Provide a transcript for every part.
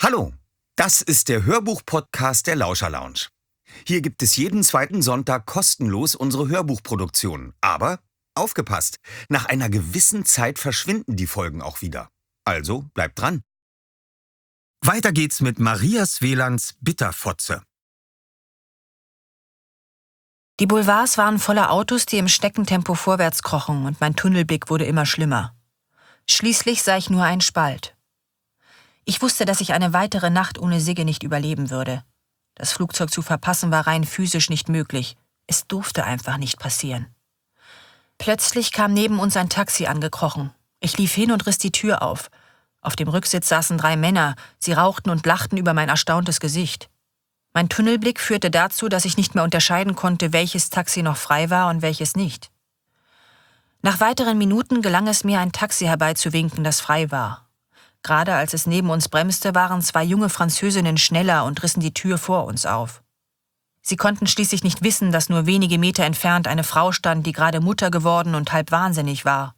Hallo, das ist der Hörbuch-Podcast der Lauscher Lounge. Hier gibt es jeden zweiten Sonntag kostenlos unsere Hörbuchproduktionen. Aber aufgepasst, nach einer gewissen Zeit verschwinden die Folgen auch wieder. Also bleibt dran. Weiter geht's mit Maria Svelands Bitterfotze. Die Boulevards waren voller Autos, die im Schneckentempo vorwärts krochen, und mein Tunnelblick wurde immer schlimmer. Schließlich sah ich nur einen Spalt. Ich wusste, dass ich eine weitere Nacht ohne Sigge nicht überleben würde. Das Flugzeug zu verpassen war rein physisch nicht möglich. Es durfte einfach nicht passieren. Plötzlich kam neben uns ein Taxi angekrochen. Ich lief hin und riss die Tür auf. Auf dem Rücksitz saßen 3 Männer. Sie rauchten und lachten über mein erstauntes Gesicht. Mein Tunnelblick führte dazu, dass ich nicht mehr unterscheiden konnte, welches Taxi noch frei war und welches nicht. Nach weiteren Minuten gelang es mir, ein Taxi herbeizuwinken, das frei war. Gerade als es neben uns bremste, waren 2 junge Französinnen schneller und rissen die Tür vor uns auf. Sie konnten schließlich nicht wissen, dass nur wenige Meter entfernt eine Frau stand, die gerade Mutter geworden und halb wahnsinnig war.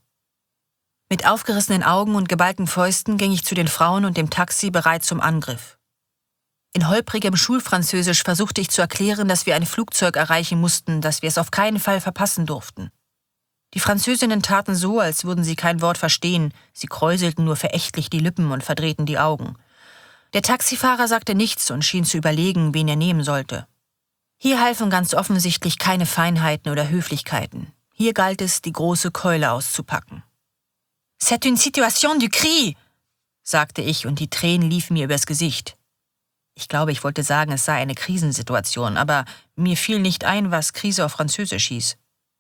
Mit aufgerissenen Augen und geballten Fäusten ging ich zu den Frauen und dem Taxi bereit zum Angriff. In holprigem Schulfranzösisch versuchte ich zu erklären, dass wir ein Flugzeug erreichen mussten, dass wir es auf keinen Fall verpassen durften. Die Französinnen taten so, als würden sie kein Wort verstehen. Sie kräuselten nur verächtlich die Lippen und verdrehten die Augen. Der Taxifahrer sagte nichts und schien zu überlegen, wen er nehmen sollte. Hier halfen ganz offensichtlich keine Feinheiten oder Höflichkeiten. Hier galt es, die große Keule auszupacken. »C'est une situation du cri«, sagte ich, und die Tränen liefen mir übers Gesicht. Ich glaube, ich wollte sagen, es sei eine Krisensituation, aber mir fiel nicht ein, was Krise auf Französisch hieß.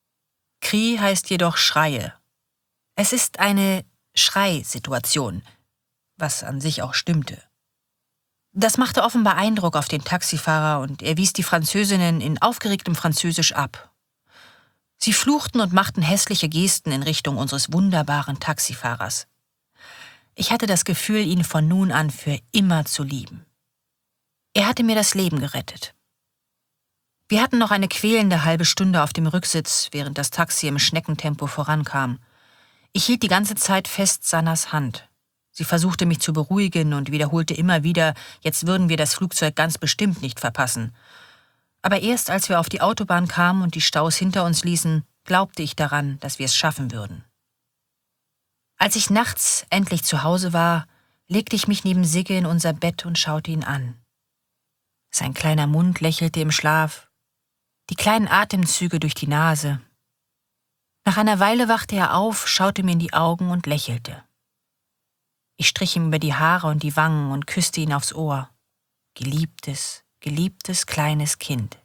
Cri heißt jedoch Schreie. Es ist eine Schreisituation, was an sich auch stimmte. Das machte offenbar Eindruck auf den Taxifahrer und er wies die Französinnen in aufgeregtem Französisch ab. Sie fluchten und machten hässliche Gesten in Richtung unseres wunderbaren Taxifahrers. Ich hatte das Gefühl, ihn von nun an für immer zu lieben. Er hatte mir das Leben gerettet. Wir hatten noch eine quälende halbe Stunde auf dem Rücksitz, während das Taxi im Schneckentempo vorankam. Ich hielt die ganze Zeit fest Sannas Hand. Sie versuchte mich zu beruhigen und wiederholte immer wieder, jetzt würden wir das Flugzeug ganz bestimmt nicht verpassen. Aber erst als wir auf die Autobahn kamen und die Staus hinter uns ließen, glaubte ich daran, dass wir es schaffen würden. Als ich nachts endlich zu Hause war, legte ich mich neben Sigge in unser Bett und schaute ihn an. Sein kleiner Mund lächelte im Schlaf, die kleinen Atemzüge durch die Nase. Nach einer Weile wachte er auf, schaute mir in die Augen und lächelte. Ich strich ihm über die Haare und die Wangen und küsste ihn aufs Ohr. Geliebtes, geliebtes kleines Kind.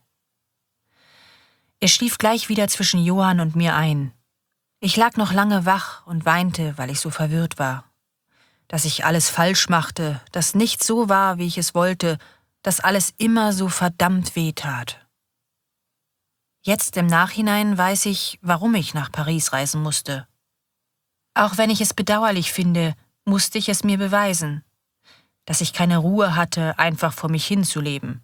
Er schlief gleich wieder zwischen Johann und mir ein. Ich lag noch lange wach und weinte, weil ich so verwirrt war. Dass ich alles falsch machte, dass nichts so war, wie ich es wollte, dass alles immer so verdammt weh tat. Jetzt im Nachhinein weiß ich, warum ich nach Paris reisen musste. Auch wenn ich es bedauerlich finde, musste ich es mir beweisen, dass ich keine Ruhe hatte, einfach vor mich hinzuleben.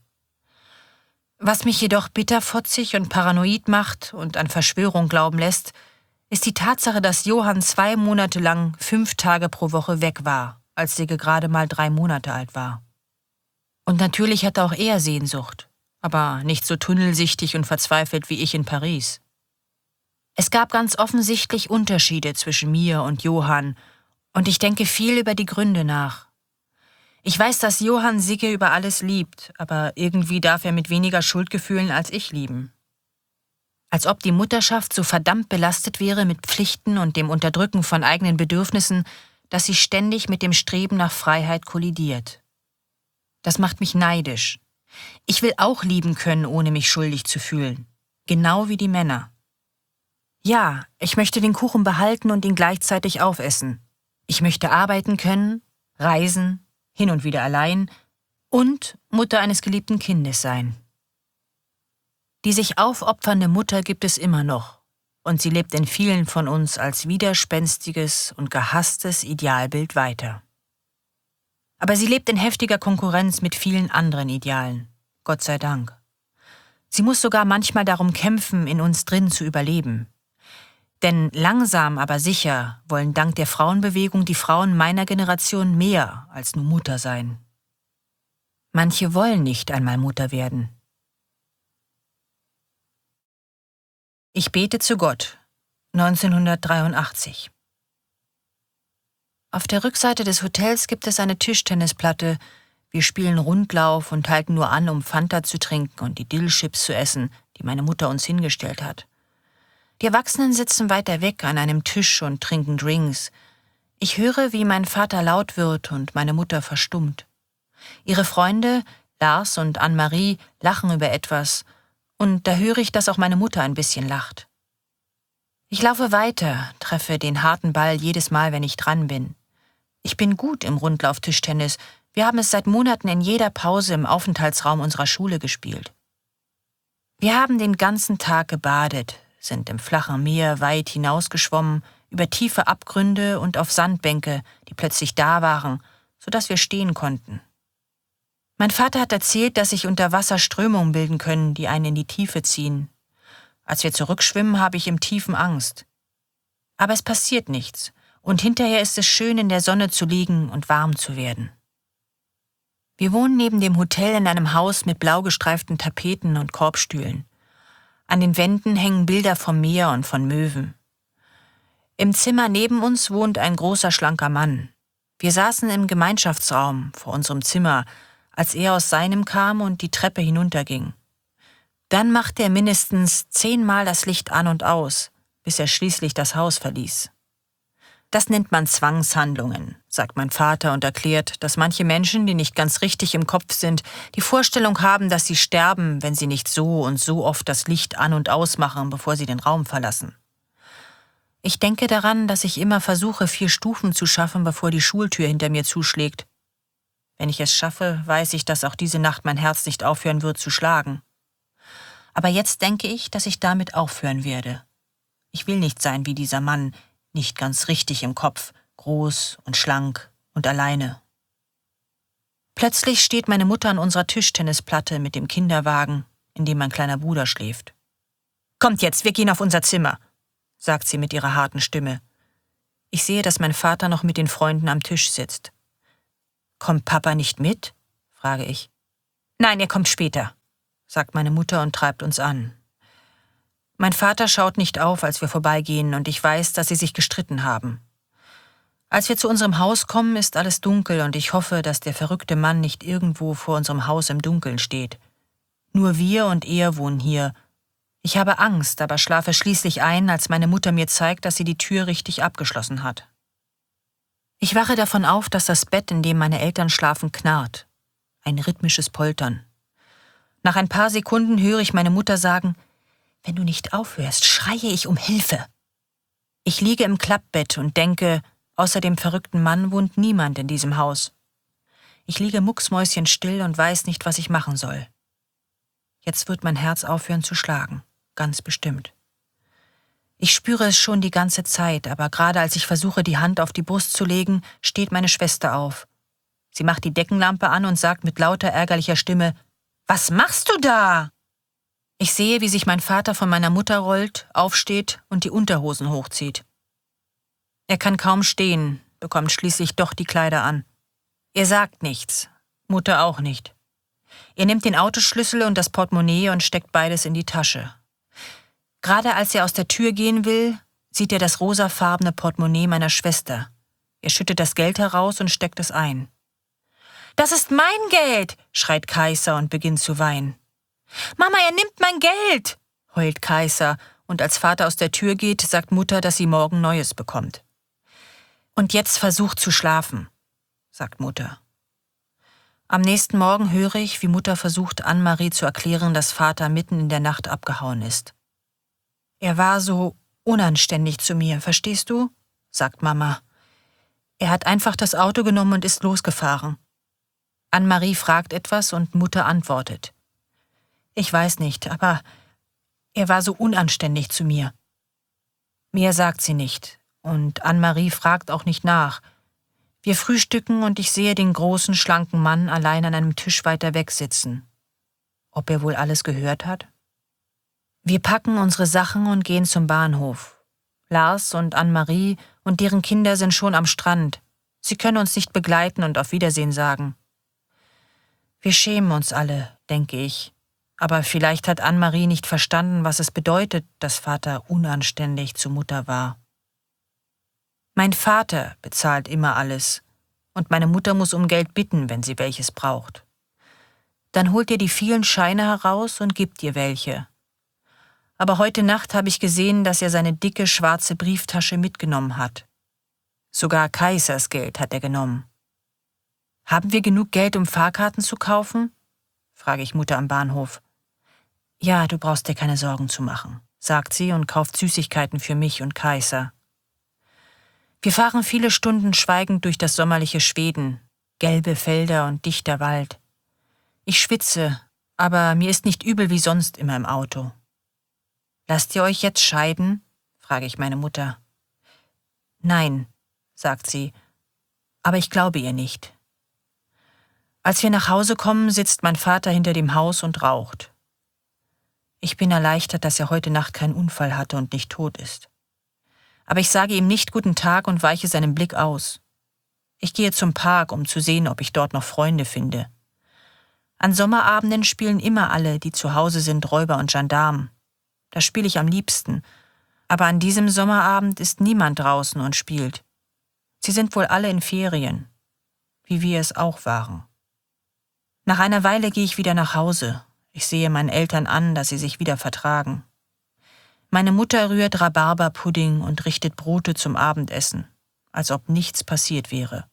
Was mich jedoch bitterfotzig und paranoid macht und an Verschwörung glauben lässt, ist die Tatsache, dass Johann 2 Monate lang 5 Tage pro Woche weg war, als Sigge gerade mal 3 Monate alt war. Und natürlich hatte auch er Sehnsucht, aber nicht so tunnelsichtig und verzweifelt wie ich in Paris. Es gab ganz offensichtlich Unterschiede zwischen mir und Johann, und ich denke viel über die Gründe nach. Ich weiß, dass Johann Sigge über alles liebt, aber irgendwie darf er mit weniger Schuldgefühlen als ich lieben. Als ob die Mutterschaft so verdammt belastet wäre mit Pflichten und dem Unterdrücken von eigenen Bedürfnissen, dass sie ständig mit dem Streben nach Freiheit kollidiert. Das macht mich neidisch. Ich will auch lieben können, ohne mich schuldig zu fühlen. Genau wie die Männer. Ja, ich möchte den Kuchen behalten und ihn gleichzeitig aufessen. Ich möchte arbeiten können, reisen, hin und wieder allein und Mutter eines geliebten Kindes sein. Die sich aufopfernde Mutter gibt es immer noch und sie lebt in vielen von uns als widerspenstiges und gehasstes Idealbild weiter. Aber sie lebt in heftiger Konkurrenz mit vielen anderen Idealen, Gott sei Dank. Sie muss sogar manchmal darum kämpfen, in uns drin zu überleben. Denn langsam, aber sicher wollen dank der Frauenbewegung die Frauen meiner Generation mehr als nur Mutter sein. Manche wollen nicht einmal Mutter werden. Ich bete zu Gott, 1983. Auf der Rückseite des Hotels gibt es eine Tischtennisplatte. Wir spielen Rundlauf und halten nur an, um Fanta zu trinken und die Dillchips zu essen, die meine Mutter uns hingestellt hat. Die Erwachsenen sitzen weiter weg an einem Tisch und trinken Drinks. Ich höre, wie mein Vater laut wird und meine Mutter verstummt. Ihre Freunde, Lars und Anne-Marie, lachen über etwas, und da höre ich, dass auch meine Mutter ein bisschen lacht. Ich laufe weiter, treffe den harten Ball jedes Mal, wenn ich dran bin. Ich bin gut im Rundlauf-Tischtennis. Wir haben es seit Monaten in jeder Pause im Aufenthaltsraum unserer Schule gespielt. Wir haben den ganzen Tag gebadet, sind im flachen Meer weit hinausgeschwommen, über tiefe Abgründe und auf Sandbänke, die plötzlich da waren, sodass wir stehen konnten. Mein Vater hat erzählt, dass sich unter Wasser Strömungen bilden können, die einen in die Tiefe ziehen. Als wir zurückschwimmen, habe ich im Tiefen Angst. Aber es passiert nichts, und hinterher ist es schön, in der Sonne zu liegen und warm zu werden. Wir wohnen neben dem Hotel in einem Haus mit blau gestreiften Tapeten und Korbstühlen. An den Wänden hängen Bilder vom Meer und von Möwen. Im Zimmer neben uns wohnt ein großer, schlanker Mann. Wir saßen im Gemeinschaftsraum vor unserem Zimmer, als er aus seinem kam und die Treppe hinunterging. Dann machte er mindestens 10-mal das Licht an und aus, bis er schließlich das Haus verließ. Das nennt man Zwangshandlungen, sagt mein Vater und erklärt, dass manche Menschen, die nicht ganz richtig im Kopf sind, die Vorstellung haben, dass sie sterben, wenn sie nicht so und so oft das Licht an und ausmachen, bevor sie den Raum verlassen. Ich denke daran, dass ich immer versuche, 4 Stufen zu schaffen, bevor die Schultür hinter mir zuschlägt. Wenn ich es schaffe, weiß ich, dass auch diese Nacht mein Herz nicht aufhören wird zu schlagen. Aber jetzt denke ich, dass ich damit aufhören werde. Ich will nicht sein wie dieser Mann, nicht ganz richtig im Kopf, groß und schlank und alleine. Plötzlich steht meine Mutter an unserer Tischtennisplatte mit dem Kinderwagen, in dem mein kleiner Bruder schläft. »Kommt jetzt, wir gehen auf unser Zimmer«, sagt sie mit ihrer harten Stimme. Ich sehe, dass mein Vater noch mit den Freunden am Tisch sitzt. »Kommt Papa nicht mit?«, frage ich. »Nein, er kommt später«, sagt meine Mutter und treibt uns an. Mein Vater schaut nicht auf, als wir vorbeigehen, und ich weiß, dass sie sich gestritten haben. Als wir zu unserem Haus kommen, ist alles dunkel und ich hoffe, dass der verrückte Mann nicht irgendwo vor unserem Haus im Dunkeln steht. Nur wir und er wohnen hier. Ich habe Angst, aber schlafe schließlich ein, als meine Mutter mir zeigt, dass sie die Tür richtig abgeschlossen hat. Ich wache davon auf, dass das Bett, in dem meine Eltern schlafen, knarrt. Ein rhythmisches Poltern. Nach ein paar Sekunden höre ich meine Mutter sagen: »Wenn du nicht aufhörst, schreie ich um Hilfe.« Ich liege im Klappbett und denke, außer dem verrückten Mann wohnt niemand in diesem Haus. Ich liege mucksmäuschenstill und weiß nicht, was ich machen soll. Jetzt wird mein Herz aufhören zu schlagen, ganz bestimmt. Ich spüre es schon die ganze Zeit, aber gerade als ich versuche, die Hand auf die Brust zu legen, steht meine Schwester auf. Sie macht die Deckenlampe an und sagt mit lauter, ärgerlicher Stimme: »Was machst du da?« Ich sehe, wie sich mein Vater von meiner Mutter rollt, aufsteht und die Unterhosen hochzieht. Er kann kaum stehen, bekommt schließlich doch die Kleider an. Er sagt nichts, Mutter auch nicht. Er nimmt den Autoschlüssel und das Portemonnaie und steckt beides in die Tasche. Gerade als er aus der Tür gehen will, sieht er das rosafarbene Portemonnaie meiner Schwester. Er schüttet das Geld heraus und steckt es ein. »Das ist mein Geld«, schreit Kaiser und beginnt zu weinen. »Mama, er nimmt mein Geld«, heult Kaiser, und als Vater aus der Tür geht, sagt Mutter, dass sie morgen Neues bekommt. »Und jetzt versucht zu schlafen«, sagt Mutter. Am nächsten Morgen höre ich, wie Mutter versucht, Anne-Marie zu erklären, dass Vater mitten in der Nacht abgehauen ist. »Er war so unanständig zu mir, verstehst du?«, sagt Mama. »Er hat einfach das Auto genommen und ist losgefahren.« Anne-Marie fragt etwas und Mutter antwortet. »Ich weiß nicht, aber er war so unanständig zu mir.« Mehr sagt sie nicht, und Anne-Marie fragt auch nicht nach. Wir frühstücken und ich sehe den großen, schlanken Mann allein an einem Tisch weiter weg sitzen. Ob er wohl alles gehört hat? Wir packen unsere Sachen und gehen zum Bahnhof. Lars und Anne-Marie und deren Kinder sind schon am Strand. Sie können uns nicht begleiten und auf Wiedersehen sagen. Wir schämen uns alle, denke ich. Aber vielleicht hat Anne-Marie nicht verstanden, was es bedeutet, dass Vater unanständig zu Mutter war. Mein Vater bezahlt immer alles und meine Mutter muss um Geld bitten, wenn sie welches braucht. Dann holt er die vielen Scheine heraus und gibt ihr welche. Aber heute Nacht habe ich gesehen, dass er seine dicke, schwarze Brieftasche mitgenommen hat. Sogar Kaisers Geld hat er genommen. Haben wir genug Geld, um Fahrkarten zu kaufen? Frage ich Mutter am Bahnhof. Ja, du brauchst dir keine Sorgen zu machen, sagt sie und kauft Süßigkeiten für mich und Kaiser. Wir fahren viele Stunden schweigend durch das sommerliche Schweden, gelbe Felder und dichter Wald. Ich schwitze, aber mir ist nicht übel wie sonst immer im Auto. Lasst ihr euch jetzt scheiden? Frage ich meine Mutter. Nein, sagt sie, aber ich glaube ihr nicht. Als wir nach Hause kommen, sitzt mein Vater hinter dem Haus und raucht. Ich bin erleichtert, dass er heute Nacht keinen Unfall hatte und nicht tot ist. Aber ich sage ihm nicht guten Tag und weiche seinem Blick aus. Ich gehe zum Park, um zu sehen, ob ich dort noch Freunde finde. An Sommerabenden spielen immer alle, die zu Hause sind, Räuber und Gendarmen. Da spiele ich am liebsten. Aber an diesem Sommerabend ist niemand draußen und spielt. Sie sind wohl alle in Ferien, wie wir es auch waren. Nach einer Weile gehe ich wieder nach Hause. Ich sehe meinen Eltern an, dass sie sich wieder vertragen. Meine Mutter rührt Rhabarberpudding und richtet Brote zum Abendessen, als ob nichts passiert wäre.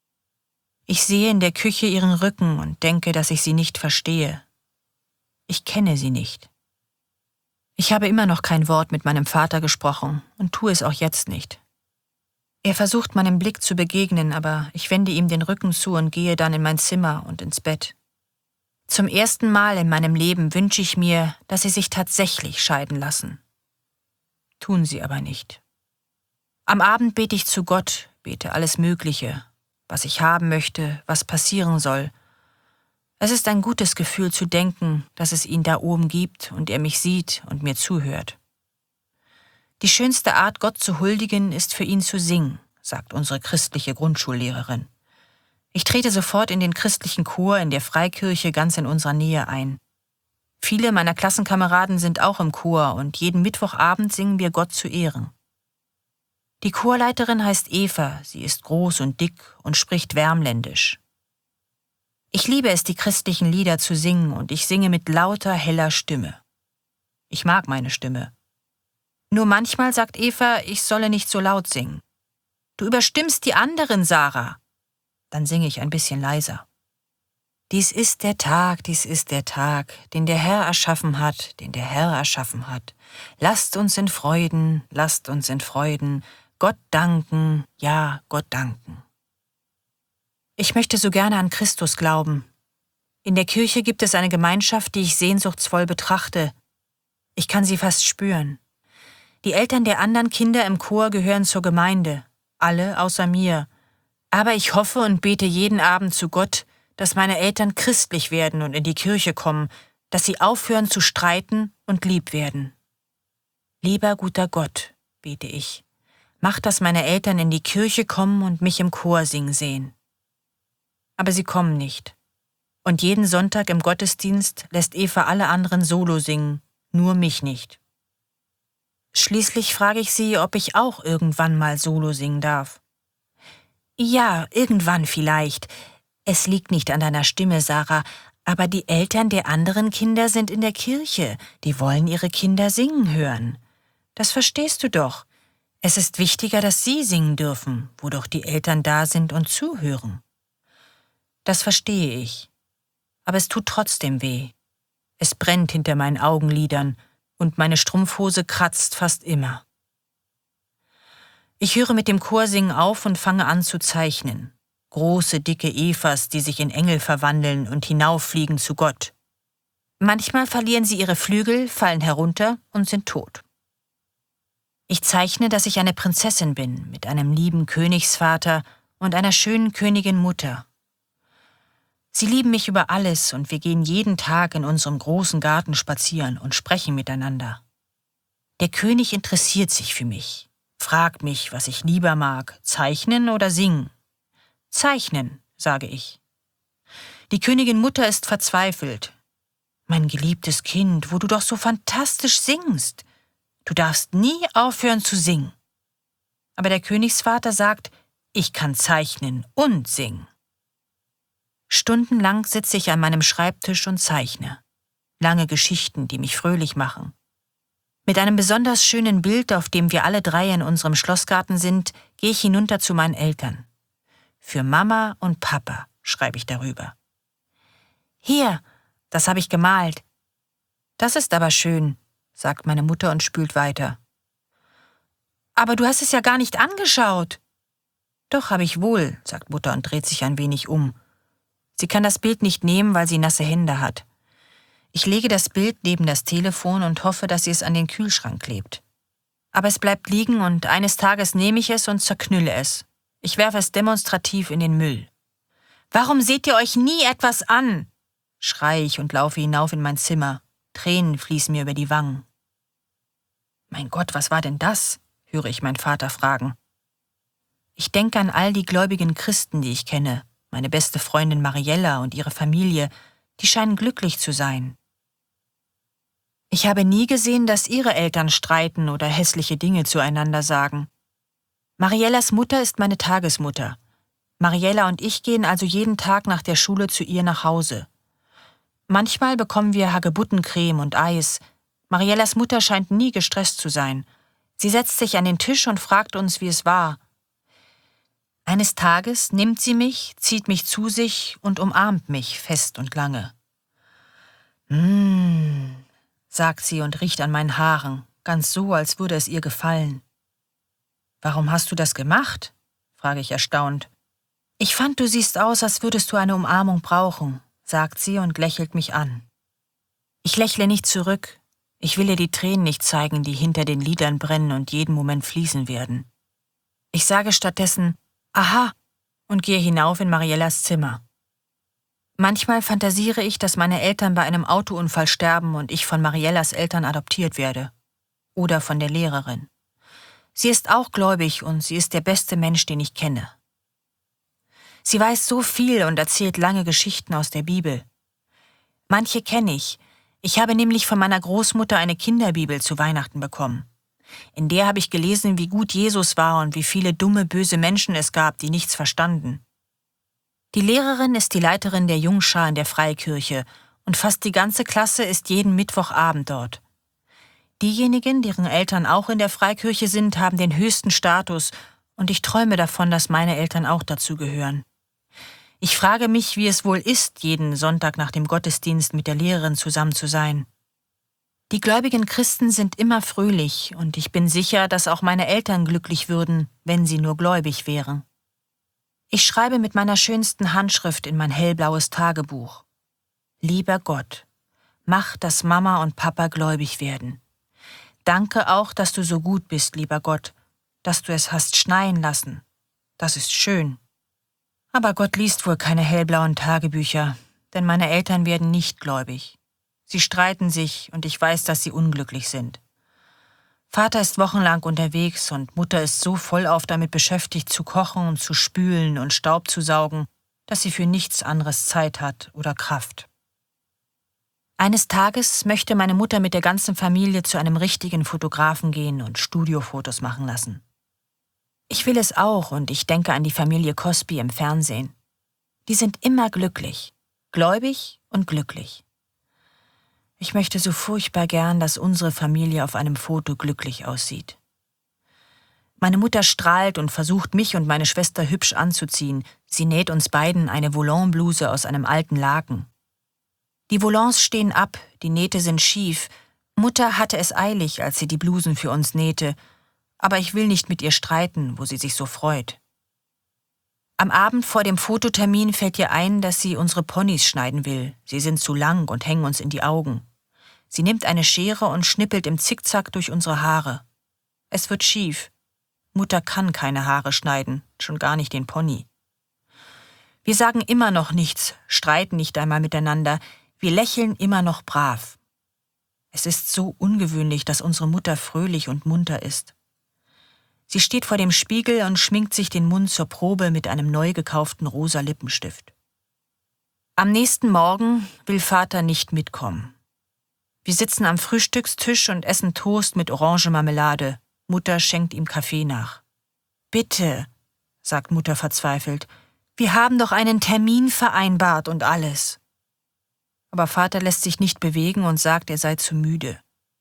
Ich sehe in der Küche ihren Rücken und denke, dass ich sie nicht verstehe. Ich kenne sie nicht. Ich habe immer noch kein Wort mit meinem Vater gesprochen und tue es auch jetzt nicht. Er versucht meinem Blick zu begegnen, aber ich wende ihm den Rücken zu und gehe dann in mein Zimmer und ins Bett. Zum ersten Mal in meinem Leben wünsche ich mir, dass sie sich tatsächlich scheiden lassen. Tun sie aber nicht. Am Abend bete ich zu Gott, bete alles Mögliche, was ich haben möchte, was passieren soll. Es ist ein gutes Gefühl zu denken, dass es ihn da oben gibt und er mich sieht und mir zuhört. Die schönste Art, Gott zu huldigen, ist für ihn zu singen, sagt unsere christliche Grundschullehrerin. Ich trete sofort in den christlichen Chor in der Freikirche ganz in unserer Nähe ein. Viele meiner Klassenkameraden sind auch im Chor und jeden Mittwochabend singen wir Gott zu Ehren. Die Chorleiterin heißt Eva, sie ist groß und dick und spricht Värmländisch. Ich liebe es, die christlichen Lieder zu singen und ich singe mit lauter, heller Stimme. Ich mag meine Stimme. Nur manchmal sagt Eva, ich solle nicht so laut singen. Du überstimmst die anderen, Sarah. Dann singe ich ein bisschen leiser. Dies ist der Tag, den der Herr erschaffen hat, den der Herr erschaffen hat. Lasst uns in Freuden, Gott danken, ja, Gott danken. Ich möchte so gerne an Christus glauben. In der Kirche gibt es eine Gemeinschaft, die ich sehnsuchtsvoll betrachte. Ich kann sie fast spüren. Die Eltern der anderen Kinder im Chor gehören zur Gemeinde, alle außer mir. Aber ich hoffe und bete jeden Abend zu Gott, dass meine Eltern christlich werden und in die Kirche kommen, dass sie aufhören zu streiten und lieb werden. Lieber guter Gott, bete ich, mach, dass meine Eltern in die Kirche kommen und mich im Chor singen sehen. Aber sie kommen nicht. Und jeden Sonntag im Gottesdienst lässt Eva alle anderen solo singen, nur mich nicht. Schließlich frage ich sie, ob ich auch irgendwann mal solo singen darf. Ja, irgendwann vielleicht. Es liegt nicht an deiner Stimme, Sarah, aber die Eltern der anderen Kinder sind in der Kirche. Die wollen ihre Kinder singen hören. Das verstehst du doch. Es ist wichtiger, dass sie singen dürfen, wo doch die Eltern da sind und zuhören. Das verstehe ich. Aber es tut trotzdem weh. Es brennt hinter meinen Augenlidern und meine Strumpfhose kratzt fast immer. Ich höre mit dem Chorsingen auf und fange an zu zeichnen. Große, dicke Evas, die sich in Engel verwandeln und hinauffliegen zu Gott. Manchmal verlieren sie ihre Flügel, fallen herunter und sind tot. Ich zeichne, dass ich eine Prinzessin bin, mit einem lieben Königsvater und einer schönen Königin Mutter. Sie lieben mich über alles und wir gehen jeden Tag in unserem großen Garten spazieren und sprechen miteinander. Der König interessiert sich für mich, fragt mich, was ich lieber mag, zeichnen oder singen. Zeichnen, sage ich. Die Königin Mutter ist verzweifelt. »Mein geliebtes Kind, wo du doch so fantastisch singst. Du darfst nie aufhören zu singen.« Aber der Königsvater sagt, ich kann zeichnen und singen. Stundenlang sitze ich an meinem Schreibtisch und zeichne. Lange Geschichten, die mich fröhlich machen. Mit einem besonders schönen Bild, auf dem wir alle drei in unserem Schlossgarten sind, gehe ich hinunter zu meinen Eltern. Für Mama und Papa schreibe ich darüber. »Hier, das habe ich gemalt.« »Das ist aber schön«, sagt meine Mutter und spült weiter. »Aber du hast es ja gar nicht angeschaut.« »Doch, habe ich wohl«, sagt Mutter und dreht sich ein wenig um. Sie kann das Bild nicht nehmen, weil sie nasse Hände hat. Ich lege das Bild neben das Telefon und hoffe, dass sie es an den Kühlschrank klebt. Aber es bleibt liegen und eines Tages nehme ich es und zerknülle es. Ich werfe es demonstrativ in den Müll. »Warum seht ihr euch nie etwas an?«, schreie ich und laufe hinauf in mein Zimmer. Tränen fließen mir über die Wangen. »Mein Gott, was war denn das?«, höre ich meinen Vater fragen. Ich denke an all die gläubigen Christen, die ich kenne, meine beste Freundin Mariella und ihre Familie, die scheinen glücklich zu sein. Ich habe nie gesehen, dass ihre Eltern streiten oder hässliche Dinge zueinander sagen. Mariellas Mutter ist meine Tagesmutter. Mariella und ich gehen also jeden Tag nach der Schule zu ihr nach Hause. Manchmal bekommen wir Hagebuttencreme und Eis. Mariellas Mutter scheint nie gestresst zu sein. Sie setzt sich an den Tisch und fragt uns, wie es war. Eines Tages nimmt sie mich, zieht mich zu sich und umarmt mich fest und lange. Sagt sie und riecht an meinen Haaren, ganz so, als würde es ihr gefallen. »Warum hast du das gemacht?«, frage ich erstaunt. »Ich fand, du siehst aus, als würdest du eine Umarmung brauchen«, sagt sie und lächelt mich an. Ich lächle nicht zurück. Ich will ihr die Tränen nicht zeigen, die hinter den Lidern brennen und jeden Moment fließen werden. Ich sage stattdessen, »Aha«, und gehe hinauf in Mariellas Zimmer. Manchmal fantasiere ich, dass meine Eltern bei einem Autounfall sterben und ich von Mariellas Eltern adoptiert werde. Oder von der Lehrerin. Sie ist auch gläubig und sie ist der beste Mensch, den ich kenne. Sie weiß so viel und erzählt lange Geschichten aus der Bibel. Manche kenne ich. Ich habe nämlich von meiner Großmutter eine Kinderbibel zu Weihnachten bekommen. In der habe ich gelesen, wie gut Jesus war und wie viele dumme, böse Menschen es gab, die nichts verstanden. Die Lehrerin ist die Leiterin der Jungschar in der Freikirche und fast die ganze Klasse ist jeden Mittwochabend dort. Diejenigen, deren Eltern auch in der Freikirche sind, haben den höchsten Status und ich träume davon, dass meine Eltern auch dazu gehören. Ich frage mich, wie es wohl ist, jeden Sonntag nach dem Gottesdienst mit der Lehrerin zusammen zu sein. Die gläubigen Christen sind immer fröhlich und ich bin sicher, dass auch meine Eltern glücklich würden, wenn sie nur gläubig wären. Ich schreibe mit meiner schönsten Handschrift in mein hellblaues Tagebuch. Lieber Gott, mach, dass Mama und Papa gläubig werden. Danke auch, dass du so gut bist, lieber Gott, dass du es hast schneien lassen. Das ist schön. Aber Gott liest wohl keine hellblauen Tagebücher, denn meine Eltern werden nicht gläubig. Sie streiten sich und ich weiß, dass sie unglücklich sind. Vater ist wochenlang unterwegs und Mutter ist so vollauf damit beschäftigt, zu kochen und zu spülen und Staub zu saugen, dass sie für nichts anderes Zeit hat oder Kraft. Eines Tages möchte meine Mutter mit der ganzen Familie zu einem richtigen Fotografen gehen und Studiofotos machen lassen. Ich will es auch und ich denke an die Familie Cosby im Fernsehen. Die sind immer glücklich, gläubig und glücklich. Ich möchte so furchtbar gern, dass unsere Familie auf einem Foto glücklich aussieht. Meine Mutter strahlt und versucht, mich und meine Schwester hübsch anzuziehen. Sie näht uns beiden eine Volant-Bluse aus einem alten Laken. Die Volants stehen ab, die Nähte sind schief. Mutter hatte es eilig, als sie die Blusen für uns nähte. Aber ich will nicht mit ihr streiten, wo sie sich so freut. Am Abend vor dem Fototermin fällt ihr ein, dass sie unsere Ponys schneiden will. Sie sind zu lang und hängen uns in die Augen. Sie nimmt eine Schere und schnippelt im Zickzack durch unsere Haare. Es wird schief. Mutter kann keine Haare schneiden, schon gar nicht den Pony. Wir sagen immer noch nichts, streiten nicht einmal miteinander. Wir lächeln immer noch brav. Es ist so ungewöhnlich, dass unsere Mutter fröhlich und munter ist. Sie steht vor dem Spiegel und schminkt sich den Mund zur Probe mit einem neu gekauften rosa Lippenstift. Am nächsten Morgen will Vater nicht mitkommen. Wir sitzen am Frühstückstisch und essen Toast mit Orangenmarmelade. Mutter schenkt ihm Kaffee nach. »Bitte«, sagt Mutter verzweifelt, »wir haben doch einen Termin vereinbart und alles.« Aber Vater lässt sich nicht bewegen und sagt, er sei zu müde.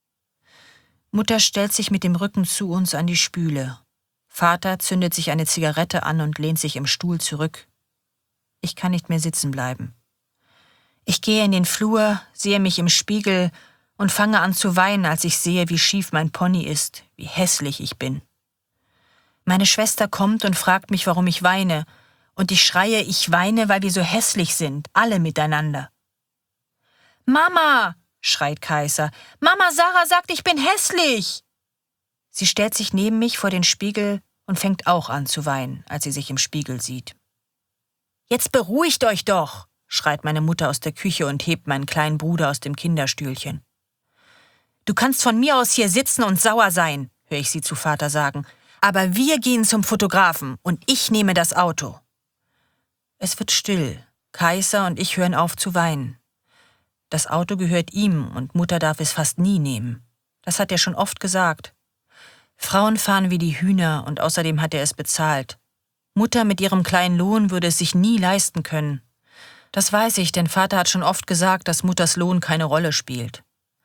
Mutter stellt sich mit dem Rücken zu uns an die Spüle. Vater zündet sich eine Zigarette an und lehnt sich im Stuhl zurück. Ich kann nicht mehr sitzen bleiben. Ich gehe in den Flur, sehe mich im Spiegel und fange an zu weinen, als ich sehe, wie schief mein Pony ist, wie hässlich ich bin. Meine Schwester kommt und fragt mich, warum ich weine, und ich schreie, ich weine, weil wir so hässlich sind, alle miteinander. »Mama«, schreit Kaiser, »Mama, Sarah sagt, ich bin hässlich!« Sie stellt sich neben mich vor den Spiegel und fängt auch an zu weinen, als sie sich im Spiegel sieht. »Jetzt beruhigt euch doch«, schreit meine Mutter aus der Küche und hebt meinen kleinen Bruder aus dem Kinderstühlchen. »Du kannst von mir aus hier sitzen und sauer sein«, höre ich sie zu Vater sagen, »aber wir gehen zum Fotografen und ich nehme das Auto.« Es wird still. Kaiser und ich hören auf zu weinen. Das Auto gehört ihm und Mutter darf es fast nie nehmen. Das hat er schon oft gesagt. Frauen fahren wie die Hühner und außerdem hat er es bezahlt. Mutter mit ihrem kleinen Lohn würde es sich nie leisten können. Das weiß ich, denn Vater hat schon oft gesagt, dass Mutters Lohn keine Rolle spielt.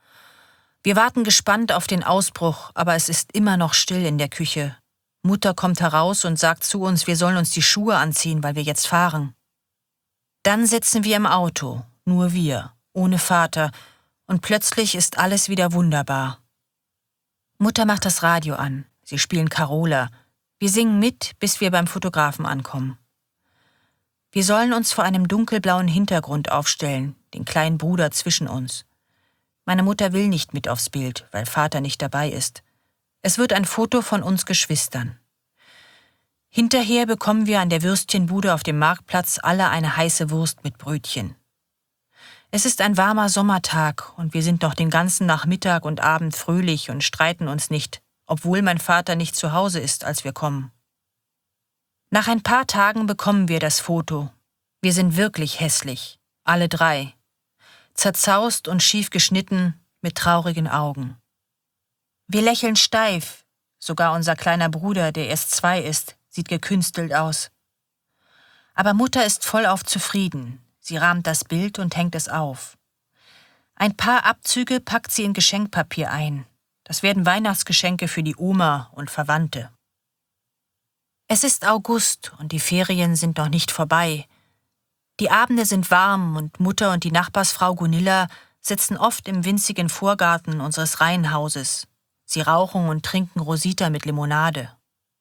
Wir warten gespannt auf den Ausbruch, aber es ist immer noch still in der Küche. Mutter kommt heraus und sagt zu uns, wir sollen uns die Schuhe anziehen, weil wir jetzt fahren. Dann sitzen wir im Auto, nur wir, ohne Vater, und plötzlich ist alles wieder wunderbar. Mutter macht das Radio an, sie spielen Carola. Wir singen mit, bis wir beim Fotografen ankommen. Wir sollen uns vor einem dunkelblauen Hintergrund aufstellen, den kleinen Bruder zwischen uns. Meine Mutter will nicht mit aufs Bild, weil Vater nicht dabei ist. Es wird ein Foto von uns Geschwistern. Hinterher bekommen wir an der Würstchenbude auf dem Marktplatz alle eine heiße Wurst mit Brötchen. Es ist ein warmer Sommertag und wir sind noch den ganzen Nachmittag und Abend fröhlich und streiten uns nicht, obwohl mein Vater nicht zu Hause ist, als wir kommen. Nach ein paar Tagen bekommen wir das Foto. Wir sind wirklich hässlich, alle drei. Zerzaust und schief geschnitten, mit traurigen Augen. Wir lächeln steif, sogar unser kleiner Bruder, der erst 2 ist, sieht gekünstelt aus. Aber Mutter ist vollauf zufrieden. Sie rahmt das Bild und hängt es auf. Ein paar Abzüge packt sie in Geschenkpapier ein. Das werden Weihnachtsgeschenke für die Oma und Verwandte. Es ist August und die Ferien sind noch nicht vorbei. Die Abende sind warm und Mutter und die Nachbarsfrau Gunilla sitzen oft im winzigen Vorgarten unseres Reihenhauses. Sie rauchen und trinken Rosita mit Limonade.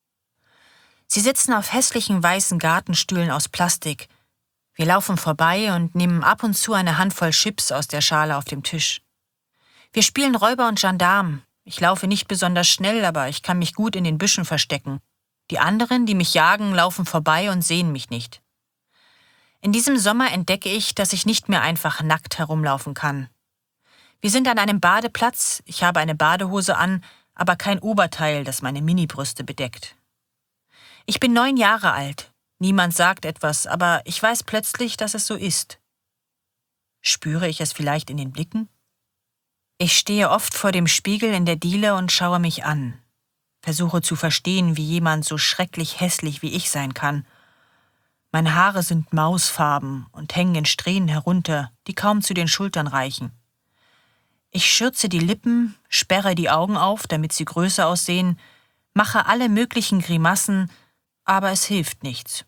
Sie sitzen auf hässlichen weißen Gartenstühlen aus Plastik. Wir laufen vorbei und nehmen ab und zu eine Handvoll Chips aus der Schale auf dem Tisch. Wir spielen Räuber und Gendarm. Ich laufe nicht besonders schnell, aber ich kann mich gut in den Büschen verstecken. Die anderen, die mich jagen, laufen vorbei und sehen mich nicht. In diesem Sommer entdecke ich, dass ich nicht mehr einfach nackt herumlaufen kann. Wir sind an einem Badeplatz, ich habe eine Badehose an, aber kein Oberteil, das meine Minibrüste bedeckt. Ich bin 9 Jahre alt. Niemand sagt etwas, aber ich weiß plötzlich, dass es so ist. Spüre ich es vielleicht in den Blicken? Ich stehe oft vor dem Spiegel in der Diele und schaue mich an. Versuche zu verstehen, wie jemand so schrecklich hässlich wie ich sein kann. Meine Haare sind mausfarben und hängen in Strähnen herunter, die kaum zu den Schultern reichen. Ich schürze die Lippen, sperre die Augen auf, damit sie größer aussehen, mache alle möglichen Grimassen, aber es hilft nichts.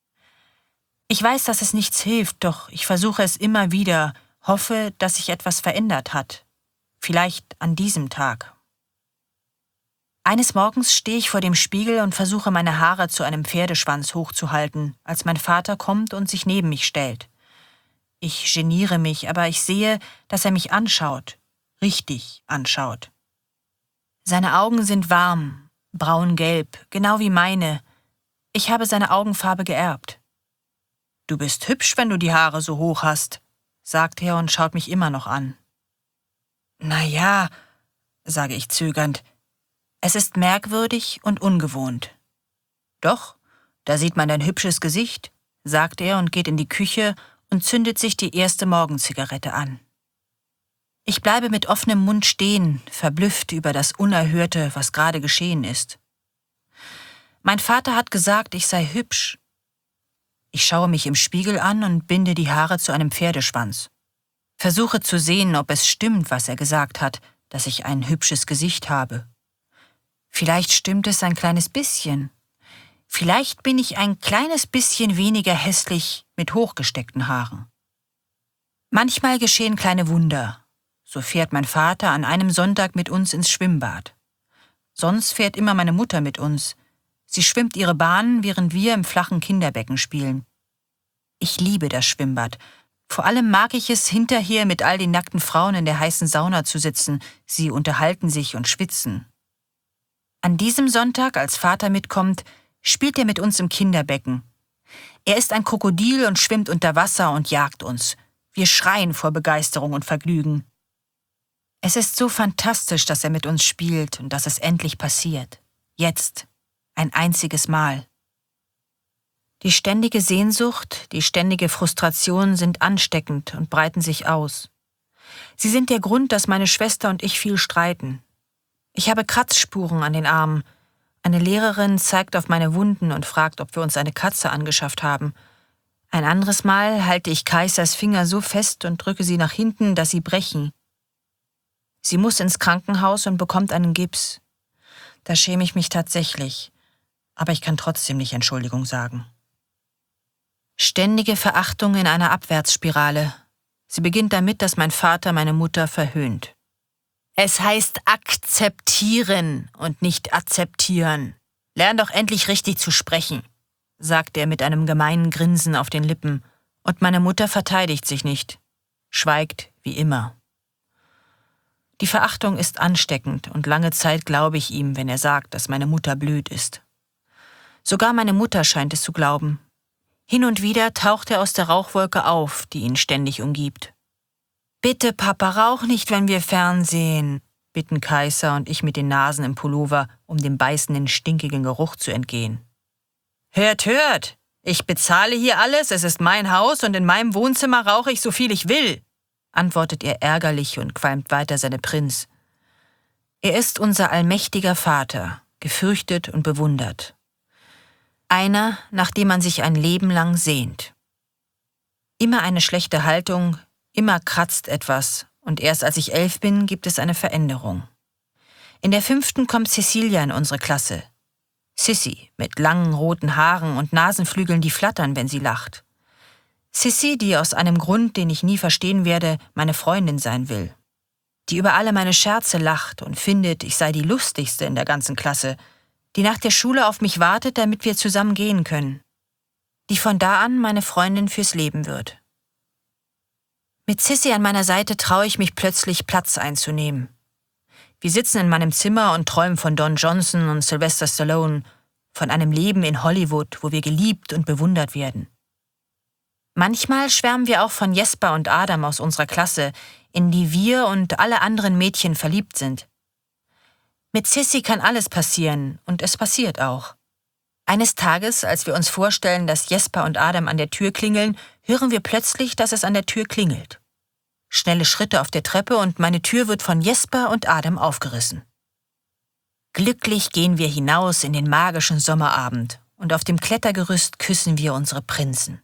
Ich weiß, dass es nichts hilft, doch ich versuche es immer wieder, hoffe, dass sich etwas verändert hat. Vielleicht an diesem Tag. Eines Morgens stehe ich vor dem Spiegel und versuche, meine Haare zu einem Pferdeschwanz hochzuhalten, als mein Vater kommt und sich neben mich stellt. Ich geniere mich, aber ich sehe, dass er mich anschaut. Richtig anschaut. Seine Augen sind warm, braun-gelb, genau wie meine. Ich habe seine Augenfarbe geerbt. »Du bist hübsch, wenn du die Haare so hoch hast«, sagt er und schaut mich immer noch an. »Na ja«, sage ich zögernd, »es ist merkwürdig und ungewohnt.« »Doch, da sieht man dein hübsches Gesicht«, sagt er und geht in die Küche und zündet sich die erste Morgenzigarette an. Ich bleibe mit offenem Mund stehen, verblüfft über das Unerhörte, was gerade geschehen ist. Mein Vater hat gesagt, ich sei hübsch. Ich schaue mich im Spiegel an und binde die Haare zu einem Pferdeschwanz. Versuche zu sehen, ob es stimmt, was er gesagt hat, dass ich ein hübsches Gesicht habe. Vielleicht stimmt es ein kleines bisschen. Vielleicht bin ich ein kleines bisschen weniger hässlich mit hochgesteckten Haaren. Manchmal geschehen kleine Wunder. So fährt mein Vater an einem Sonntag mit uns ins Schwimmbad. Sonst fährt immer meine Mutter mit uns. Sie schwimmt ihre Bahnen, während wir im flachen Kinderbecken spielen. Ich liebe das Schwimmbad. Vor allem mag ich es, hinterher mit all den nackten Frauen in der heißen Sauna zu sitzen. Sie unterhalten sich und schwitzen. An diesem Sonntag, als Vater mitkommt, spielt er mit uns im Kinderbecken. Er ist ein Krokodil und schwimmt unter Wasser und jagt uns. Wir schreien vor Begeisterung und Vergnügen. Es ist so fantastisch, dass er mit uns spielt und dass es endlich passiert. Jetzt. Ein einziges Mal. Die ständige Sehnsucht, die ständige Frustration sind ansteckend und breiten sich aus. Sie sind der Grund, dass meine Schwester und ich viel streiten. Ich habe Kratzspuren an den Armen. Eine Lehrerin zeigt auf meine Wunden und fragt, ob wir uns eine Katze angeschafft haben. Ein anderes Mal halte ich Kaisers Finger so fest und drücke sie nach hinten, dass sie brechen. Sie muss ins Krankenhaus und bekommt einen Gips. Da schäme ich mich tatsächlich. Aber ich kann trotzdem nicht Entschuldigung sagen. Ständige Verachtung in einer Abwärtsspirale. Sie beginnt damit, dass mein Vater meine Mutter verhöhnt. Es heißt akzeptieren und nicht akzeptieren. Lern doch endlich richtig zu sprechen, sagt er mit einem gemeinen Grinsen auf den Lippen. Und meine Mutter verteidigt sich nicht, schweigt wie immer. Die Verachtung ist ansteckend und lange Zeit glaube ich ihm, wenn er sagt, dass meine Mutter blöd ist. Sogar meine Mutter scheint es zu glauben. Hin und wieder taucht er aus der Rauchwolke auf, die ihn ständig umgibt. »Bitte, Papa, rauch nicht, wenn wir fernsehen«, bitten Kaiser und ich mit den Nasen im Pullover, um dem beißenden, stinkigen Geruch zu entgehen. »Hört, hört! Ich bezahle hier alles, es ist mein Haus und in meinem Wohnzimmer rauche ich so viel ich will«, antwortet er ärgerlich und qualmt weiter seine Prinz. Er ist unser allmächtiger Vater, gefürchtet und bewundert. Einer, nach dem man sich ein Leben lang sehnt. Immer eine schlechte Haltung, immer kratzt etwas und erst als ich 11 bin, gibt es eine Veränderung. In der 5. kommt Cecilia in unsere Klasse. Sissy mit langen roten Haaren und Nasenflügeln, die flattern, wenn sie lacht. Sissy, die aus einem Grund, den ich nie verstehen werde, meine Freundin sein will. Die über alle meine Scherze lacht und findet, ich sei die lustigste in der ganzen Klasse, die nach der Schule auf mich wartet, damit wir zusammen gehen können. Die von da an meine Freundin fürs Leben wird. Mit Sissy an meiner Seite traue ich mich plötzlich, Platz einzunehmen. Wir sitzen in meinem Zimmer und träumen von Don Johnson und Sylvester Stallone, von einem Leben in Hollywood, wo wir geliebt und bewundert werden. Manchmal schwärmen wir auch von Jesper und Adam aus unserer Klasse, in die wir und alle anderen Mädchen verliebt sind. Mit Sissy kann alles passieren und es passiert auch. Eines Tages, als wir uns vorstellen, dass Jesper und Adam an der Tür klingeln, hören wir plötzlich, dass es an der Tür klingelt. Schnelle Schritte auf der Treppe und meine Tür wird von Jesper und Adam aufgerissen. Glücklich gehen wir hinaus in den magischen Sommerabend und auf dem Klettergerüst küssen wir unsere Prinzen.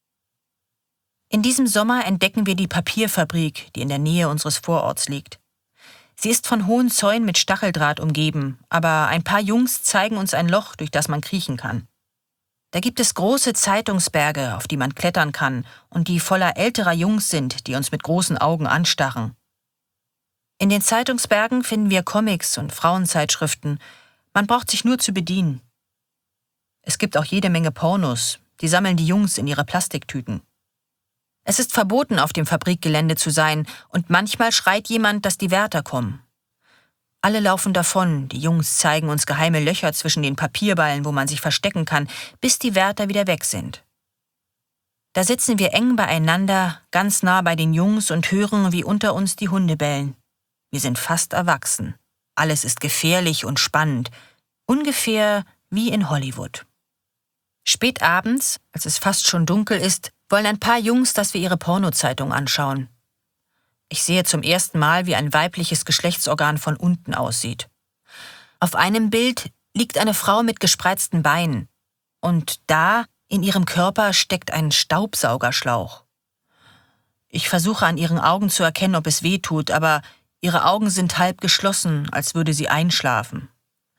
In diesem Sommer entdecken wir die Papierfabrik, die in der Nähe unseres Vororts liegt. Sie ist von hohen Zäunen mit Stacheldraht umgeben, aber ein paar Jungs zeigen uns ein Loch, durch das man kriechen kann. Da gibt es große Zeitungsberge, auf die man klettern kann und die voller älterer Jungs sind, die uns mit großen Augen anstarren. In den Zeitungsbergen finden wir Comics und Frauenzeitschriften. Man braucht sich nur zu bedienen. Es gibt auch jede Menge Pornos, die sammeln die Jungs in ihre Plastiktüten. Es ist verboten, auf dem Fabrikgelände zu sein, und manchmal schreit jemand, dass die Wärter kommen. Alle laufen davon, die Jungs zeigen uns geheime Löcher zwischen den Papierballen, wo man sich verstecken kann, bis die Wärter wieder weg sind. Da sitzen wir eng beieinander, ganz nah bei den Jungs und hören, wie unter uns die Hunde bellen. Wir sind fast erwachsen. Alles ist gefährlich und spannend, ungefähr wie in Hollywood. Spät abends, als es fast schon dunkel ist, wollen ein paar Jungs, dass wir ihre Pornozeitung anschauen. Ich sehe zum ersten Mal, wie ein weibliches Geschlechtsorgan von unten aussieht. Auf einem Bild liegt eine Frau mit gespreizten Beinen. Und da, in ihrem Körper, steckt ein Staubsaugerschlauch. Ich versuche an ihren Augen zu erkennen, ob es weh tut, aber ihre Augen sind halb geschlossen, als würde sie einschlafen.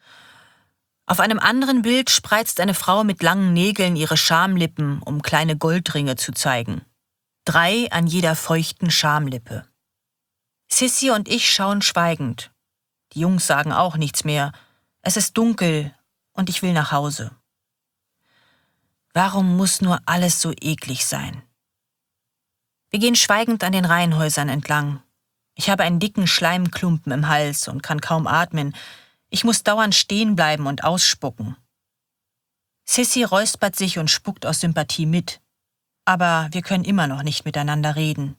Auf einem anderen Bild spreizt eine Frau mit langen Nägeln ihre Schamlippen, um kleine Goldringe zu zeigen. 3 an jeder feuchten Schamlippe. Sissy und ich schauen schweigend. Die Jungs sagen auch nichts mehr. Es ist dunkel und ich will nach Hause. Warum muss nur alles so eklig sein? Wir gehen schweigend an den Reihenhäusern entlang. Ich habe einen dicken Schleimklumpen im Hals und kann kaum atmen. Ich muss dauernd stehen bleiben und ausspucken. Sissy räuspert sich und spuckt aus Sympathie mit. Aber wir können immer noch nicht miteinander reden.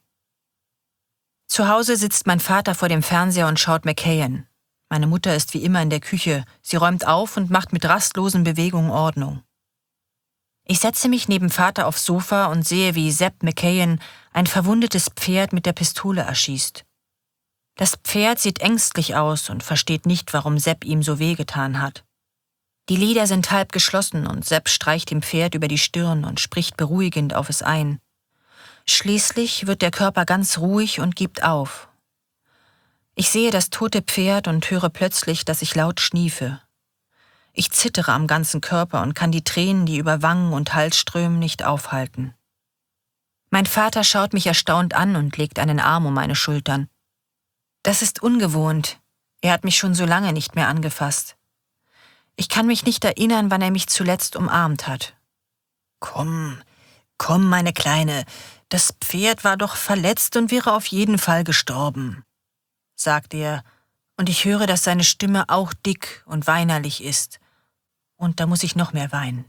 Zu Hause sitzt mein Vater vor dem Fernseher und schaut McKayen. Meine Mutter ist wie immer in der Küche. Sie räumt auf und macht mit rastlosen Bewegungen Ordnung. Ich setze mich neben Vater aufs Sofa und sehe, wie Sepp McKayen ein verwundetes Pferd mit der Pistole erschießt. Das Pferd sieht ängstlich aus und versteht nicht, warum Sepp ihm so wehgetan hat. Die Lider sind halb geschlossen und Sepp streicht dem Pferd über die Stirn und spricht beruhigend auf es ein. Schließlich wird der Körper ganz ruhig und gibt auf. Ich sehe das tote Pferd und höre plötzlich, dass ich laut schniefe. Ich zittere am ganzen Körper und kann die Tränen, die über Wangen und Hals strömen, nicht aufhalten. Mein Vater schaut mich erstaunt an und legt einen Arm um meine Schultern. Das ist ungewohnt. Er hat mich schon so lange nicht mehr angefasst. Ich kann mich nicht erinnern, wann er mich zuletzt umarmt hat. Komm, meine Kleine, das Pferd war doch verletzt und wäre auf jeden Fall gestorben, sagt er, und ich höre, dass seine Stimme auch dick und weinerlich ist. Und da muss ich noch mehr weinen.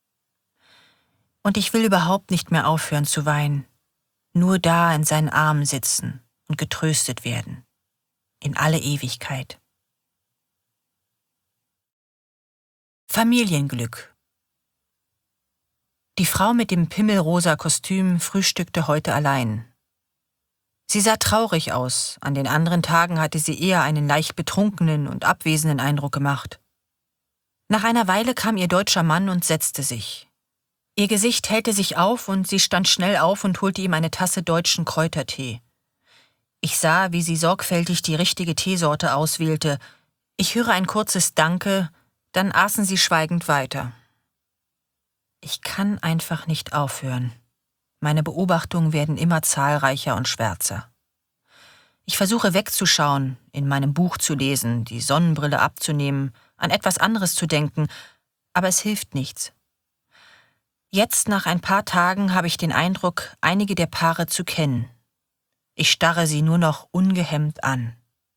Und ich will überhaupt nicht mehr aufhören zu weinen, nur da in seinen Armen sitzen und getröstet werden. In alle Ewigkeit. Familienglück. Die Frau mit dem pimmelrosa Kostüm frühstückte heute allein. Sie sah traurig aus, an den anderen Tagen hatte sie eher einen leicht betrunkenen und abwesenden Eindruck gemacht. Nach einer Weile kam ihr deutscher Mann und setzte sich. Ihr Gesicht hellte sich auf und sie stand schnell auf und holte ihm eine Tasse deutschen Kräutertee. Ich sah, wie sie sorgfältig die richtige Teesorte auswählte. Ich höre ein kurzes Danke, dann aßen sie schweigend weiter. Ich kann einfach nicht aufhören. Meine Beobachtungen werden immer zahlreicher und schwärzer. Ich versuche wegzuschauen, in meinem Buch zu lesen, die Sonnenbrille abzunehmen, an etwas anderes zu denken, aber es hilft nichts. Jetzt, nach ein paar Tagen, habe ich den Eindruck, einige der Paare zu kennen. Ich starre sie nur noch ungehemmt an.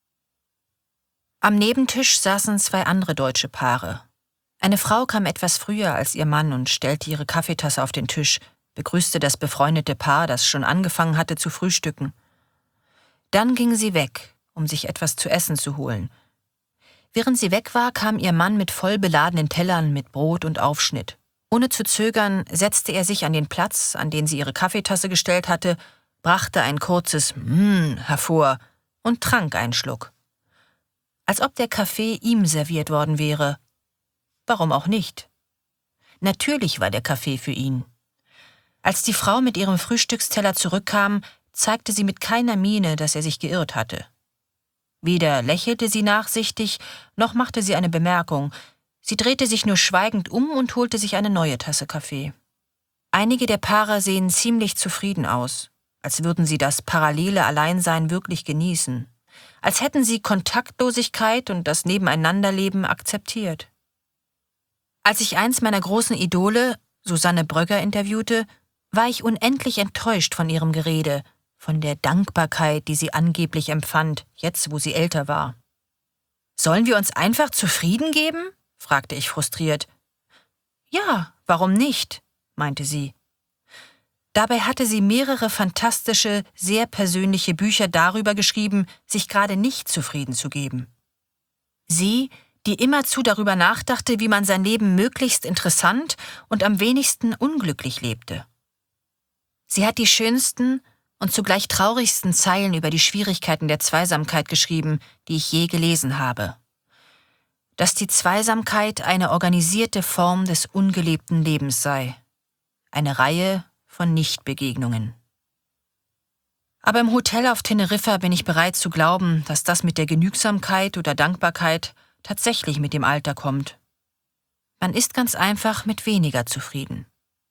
Am Nebentisch saßen 2 andere deutsche Paare. Eine Frau kam etwas früher als ihr Mann und stellte ihre Kaffeetasse auf den Tisch, begrüßte das befreundete Paar, das schon angefangen hatte zu frühstücken. Dann ging sie weg, um sich etwas zu essen zu holen. Während sie weg war, kam ihr Mann mit voll beladenen Tellern mit Brot und Aufschnitt. Ohne zu zögern setzte er sich an den Platz, an den sie ihre Kaffeetasse gestellt hatte, brachte ein kurzes hervor und trank einen Schluck. Als ob der Kaffee ihm serviert worden wäre. Warum auch nicht? Natürlich war der Kaffee für ihn. Als die Frau mit ihrem Frühstücksteller zurückkam, zeigte sie mit keiner Miene, dass er sich geirrt hatte. Weder lächelte sie nachsichtig, noch machte sie eine Bemerkung. Sie drehte sich nur schweigend um und holte sich eine neue Tasse Kaffee. Einige der Paare sehen ziemlich zufrieden aus, als würden sie das parallele Alleinsein wirklich genießen, als hätten sie Kontaktlosigkeit und das Nebeneinanderleben akzeptiert. Als ich eins meiner großen Idole, Susanne Brögger, interviewte, war ich unendlich enttäuscht von ihrem Gerede, von der Dankbarkeit, die sie angeblich empfand, jetzt wo sie älter war. »Sollen wir uns einfach zufrieden geben?« fragte ich frustriert. »Ja, warum nicht?« meinte sie. Dabei hatte sie mehrere fantastische, sehr persönliche Bücher darüber geschrieben, sich gerade nicht zufrieden zu geben. Sie, die immerzu darüber nachdachte, wie man sein Leben möglichst interessant und am wenigsten unglücklich lebte. Sie hat die schönsten und zugleich traurigsten Zeilen über die Schwierigkeiten der Zweisamkeit geschrieben, die ich je gelesen habe. Dass die Zweisamkeit eine organisierte Form des ungelebten Lebens sei. Eine Reihe von Nichtbegegnungen. Aber im Hotel auf Teneriffa bin ich bereit zu glauben, dass das mit der Genügsamkeit oder Dankbarkeit tatsächlich mit dem Alter kommt. Man ist ganz einfach mit weniger zufrieden.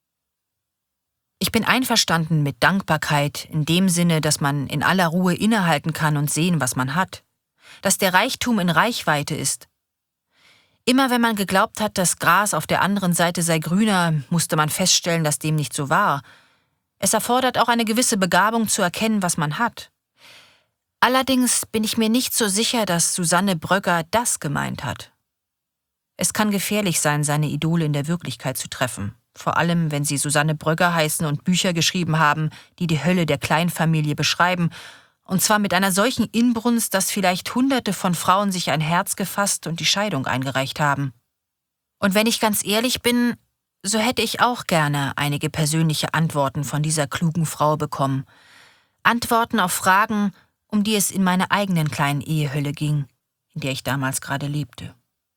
Ich bin einverstanden mit Dankbarkeit in dem Sinne, dass man in aller Ruhe innehalten kann und sehen, was man hat. Dass der Reichtum in Reichweite ist. Immer wenn man geglaubt hat, das Gras auf der anderen Seite sei grüner, musste man feststellen, dass dem nicht so war. Es erfordert auch eine gewisse Begabung zu erkennen, was man hat. Allerdings bin ich mir nicht so sicher, dass Susanne Brögger das gemeint hat. Es kann gefährlich sein, seine Idole in der Wirklichkeit zu treffen. Vor allem, wenn sie Susanne Brögger heißen und Bücher geschrieben haben, die die Hölle der Kleinfamilie beschreiben, und zwar mit einer solchen Inbrunst, dass vielleicht Hunderte von Frauen sich ein Herz gefasst und die Scheidung eingereicht haben. Und wenn ich ganz ehrlich bin, so hätte ich auch gerne einige persönliche Antworten von dieser klugen Frau bekommen. Antworten auf Fragen, um die es in meiner eigenen kleinen Ehehölle ging, in der ich damals gerade lebte.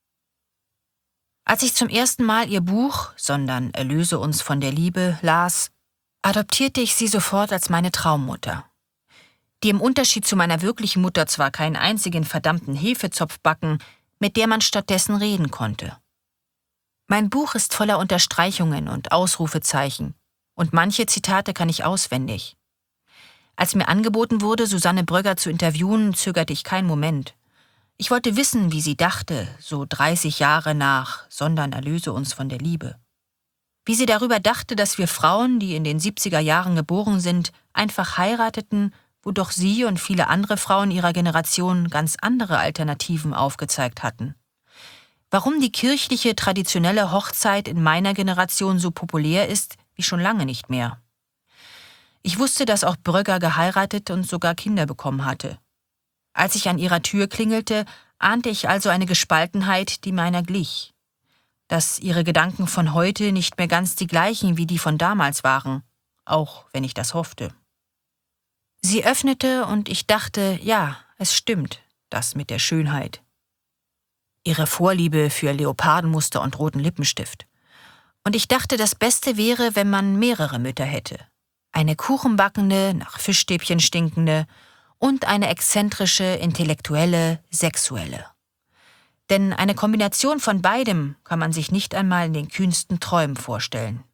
Als ich zum ersten Mal ihr Buch, sondern Erlöse uns von der Liebe, las, adoptierte ich sie sofort als meine Traummutter, die im Unterschied zu meiner wirklichen Mutter zwar keinen einzigen verdammten Hefezopf backen, mit der man stattdessen reden konnte. Mein Buch ist voller Unterstreichungen und Ausrufezeichen, und manche Zitate kann ich auswendig. Als mir angeboten wurde, Susanne Brögger zu interviewen, zögerte ich keinen Moment. Ich wollte wissen, wie sie dachte, so 30 Jahre nach Sondern erlöse uns von der Liebe. Wie sie darüber dachte, dass wir Frauen, die in den 70er Jahren geboren sind, einfach heirateten, wo doch sie und viele andere Frauen ihrer Generation ganz andere Alternativen aufgezeigt hatten. Warum die kirchliche, traditionelle Hochzeit in meiner Generation so populär ist, wie schon lange nicht mehr. Ich wusste, dass auch Brögger geheiratet und sogar Kinder bekommen hatte. Als ich an ihrer Tür klingelte, ahnte ich also eine Gespaltenheit, die meiner glich. Dass ihre Gedanken von heute nicht mehr ganz die gleichen wie die von damals waren, auch wenn ich das hoffte. Sie öffnete und ich dachte, ja, es stimmt, das mit der Schönheit. Ihre Vorliebe für Leopardenmuster und roten Lippenstift. Und ich dachte, das Beste wäre, wenn man mehrere Mütter hätte. Eine kuchenbackende, nach Fischstäbchen stinkende und eine exzentrische, intellektuelle, sexuelle. Denn eine Kombination von beidem kann man sich nicht einmal in den kühnsten Träumen vorstellen.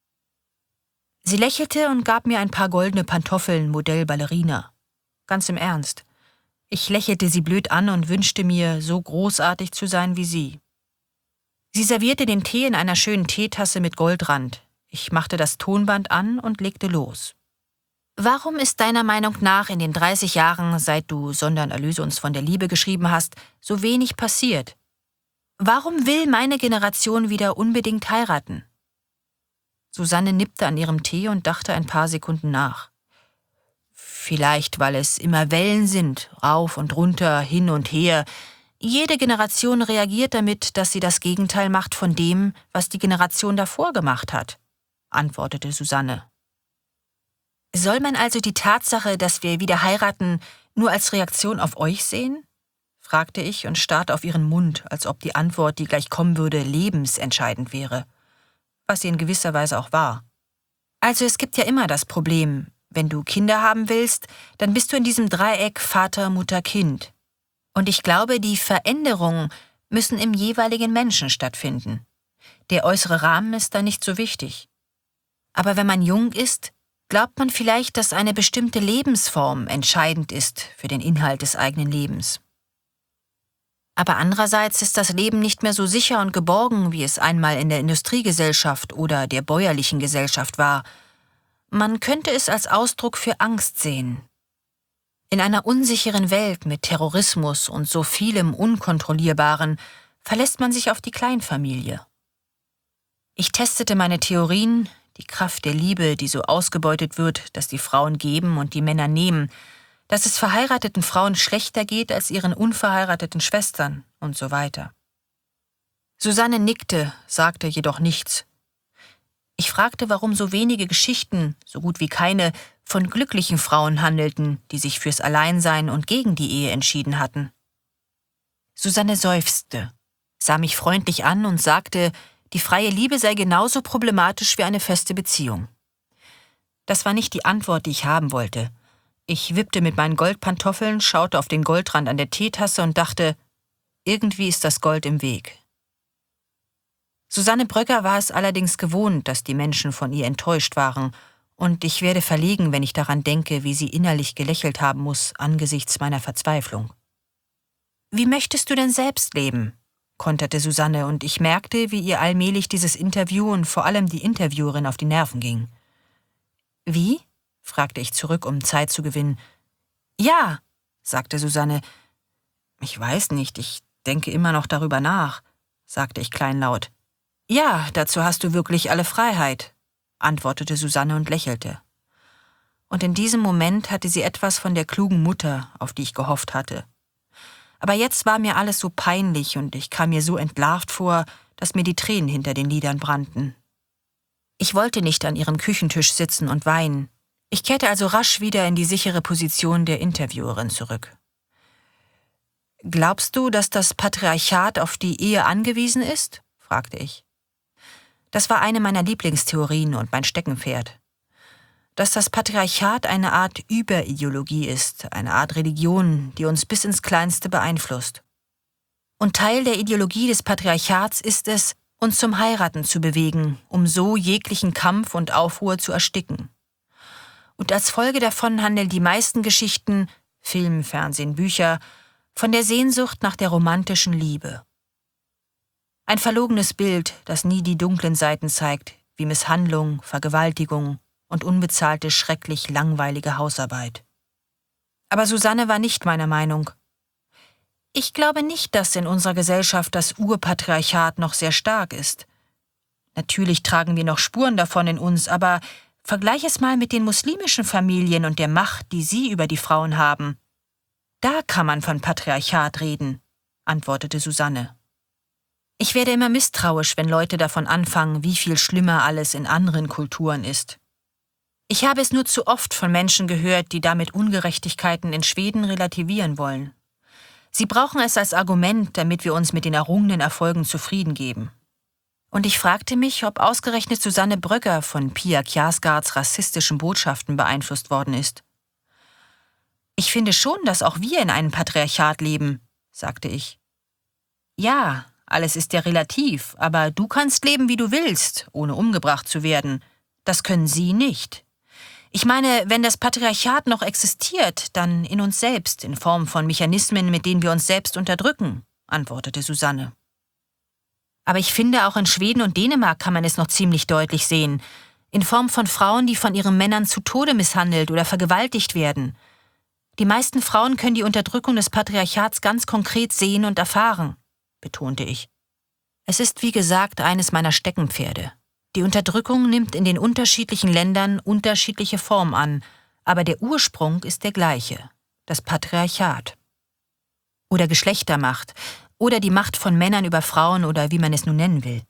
Sie lächelte und gab mir ein paar goldene Pantoffeln Modell Ballerina. Ganz im Ernst. Ich lächelte sie blöd an und wünschte mir, so großartig zu sein wie sie. Sie servierte den Tee in einer schönen Teetasse mit Goldrand. Ich machte das Tonband an und legte los. Warum ist deiner Meinung nach in den 30 Jahren, seit du Sondern erlöse uns von der Liebe geschrieben hast, so wenig passiert? Warum will meine Generation wieder unbedingt heiraten? Susanne nippte an ihrem Tee und dachte ein paar Sekunden nach. Vielleicht, weil es immer Wellen sind, rauf und runter, hin und her. Jede Generation reagiert damit, dass sie das Gegenteil macht von dem, was die Generation davor gemacht hat, antwortete Susanne. Soll man also die Tatsache, dass wir wieder heiraten, nur als Reaktion auf euch sehen? Fragte ich und starrte auf ihren Mund, als ob die Antwort, die gleich kommen würde, lebensentscheidend wäre. Was sie in gewisser Weise auch war. Also es gibt ja immer das Problem, wenn du Kinder haben willst, dann bist du in diesem Dreieck Vater, Mutter, Kind. Und ich glaube, die Veränderungen müssen im jeweiligen Menschen stattfinden. Der äußere Rahmen ist da nicht so wichtig. Aber wenn man jung ist, glaubt man vielleicht, dass eine bestimmte Lebensform entscheidend ist für den Inhalt des eigenen Lebens. Aber andererseits ist das Leben nicht mehr so sicher und geborgen, wie es einmal in der Industriegesellschaft oder der bäuerlichen Gesellschaft war. Man könnte es als Ausdruck für Angst sehen. In einer unsicheren Welt mit Terrorismus und so vielem Unkontrollierbaren verlässt man sich auf die Kleinfamilie. Ich testete meine Theorien, die Kraft der Liebe, die so ausgebeutet wird, dass die Frauen geben und die Männer nehmen, dass es verheirateten Frauen schlechter geht als ihren unverheirateten Schwestern und so weiter. Susanne nickte, sagte jedoch nichts. Ich fragte, warum so wenige Geschichten, so gut wie keine, von glücklichen Frauen handelten, die sich fürs Alleinsein und gegen die Ehe entschieden hatten. Susanne seufzte, sah mich freundlich an und sagte, die freie Liebe sei genauso problematisch wie eine feste Beziehung. Das war nicht die Antwort, die ich haben wollte. Ich wippte mit meinen Goldpantoffeln, schaute auf den Goldrand an der Teetasse und dachte, irgendwie ist das Gold im Weg. Susanne Brögger war es allerdings gewohnt, dass die Menschen von ihr enttäuscht waren, und ich werde verlegen, wenn ich daran denke, wie sie innerlich gelächelt haben muss angesichts meiner Verzweiflung. »Wie möchtest du denn selbst leben?« konterte Susanne, und ich merkte, wie ihr allmählich dieses Interview und vor allem die Interviewerin auf die Nerven ging. »Wie?« fragte ich zurück, um Zeit zu gewinnen. »Ja«, sagte Susanne. »Ich weiß nicht, ich denke immer noch darüber nach«, sagte ich kleinlaut. »Ja, dazu hast du wirklich alle Freiheit«, antwortete Susanne und lächelte. Und in diesem Moment hatte sie etwas von der klugen Mutter, auf die ich gehofft hatte. Aber jetzt war mir alles so peinlich und ich kam mir so entlarvt vor, dass mir die Tränen hinter den Lidern brannten. Ich wollte nicht an ihrem Küchentisch sitzen und weinen. Ich kehrte also rasch wieder in die sichere Position der Interviewerin zurück. »Glaubst du, dass das Patriarchat auf die Ehe angewiesen ist?« fragte ich. Das war eine meiner Lieblingstheorien und mein Steckenpferd. Dass das Patriarchat eine Art Überideologie ist, eine Art Religion, die uns bis ins Kleinste beeinflusst. Und Teil der Ideologie des Patriarchats ist es, uns zum Heiraten zu bewegen, um so jeglichen Kampf und Aufruhr zu ersticken. Und als Folge davon handeln die meisten Geschichten, Film, Fernsehen, Bücher, von der Sehnsucht nach der romantischen Liebe. Ein verlogenes Bild, das nie die dunklen Seiten zeigt, wie Misshandlung, Vergewaltigung und unbezahlte, schrecklich langweilige Hausarbeit. Aber Susanne war nicht meiner Meinung. Ich glaube nicht, dass in unserer Gesellschaft das Urpatriarchat noch sehr stark ist. Natürlich tragen wir noch Spuren davon in uns, aber vergleich es mal mit den muslimischen Familien und der Macht, die sie über die Frauen haben. Da kann man von Patriarchat reden, antwortete Susanne. Ich werde immer misstrauisch, wenn Leute davon anfangen, wie viel schlimmer alles in anderen Kulturen ist. Ich habe es nur zu oft von Menschen gehört, die damit Ungerechtigkeiten in Schweden relativieren wollen. Sie brauchen es als Argument, damit wir uns mit den errungenen Erfolgen zufrieden geben. Und ich fragte mich, ob ausgerechnet Susanne Brögger von Pia Kjaersgaards rassistischen Botschaften beeinflusst worden ist. Ich finde schon, dass auch wir in einem Patriarchat leben, sagte ich. Ja, alles ist ja relativ, aber du kannst leben, wie du willst, ohne umgebracht zu werden. Das können sie nicht. Ich meine, wenn das Patriarchat noch existiert, dann in uns selbst, in Form von Mechanismen, mit denen wir uns selbst unterdrücken, antwortete Susanne. Aber ich finde, auch in Schweden und Dänemark kann man es noch ziemlich deutlich sehen, in Form von Frauen, die von ihren Männern zu Tode misshandelt oder vergewaltigt werden. Die meisten Frauen können die Unterdrückung des Patriarchats ganz konkret sehen und erfahren, betonte ich. Es ist, wie gesagt, eines meiner Steckenpferde. Die Unterdrückung nimmt in den unterschiedlichen Ländern unterschiedliche Formen an, aber der Ursprung ist der gleiche, das Patriarchat. Oder Geschlechtermacht, oder die Macht von Männern über Frauen oder wie man es nun nennen will.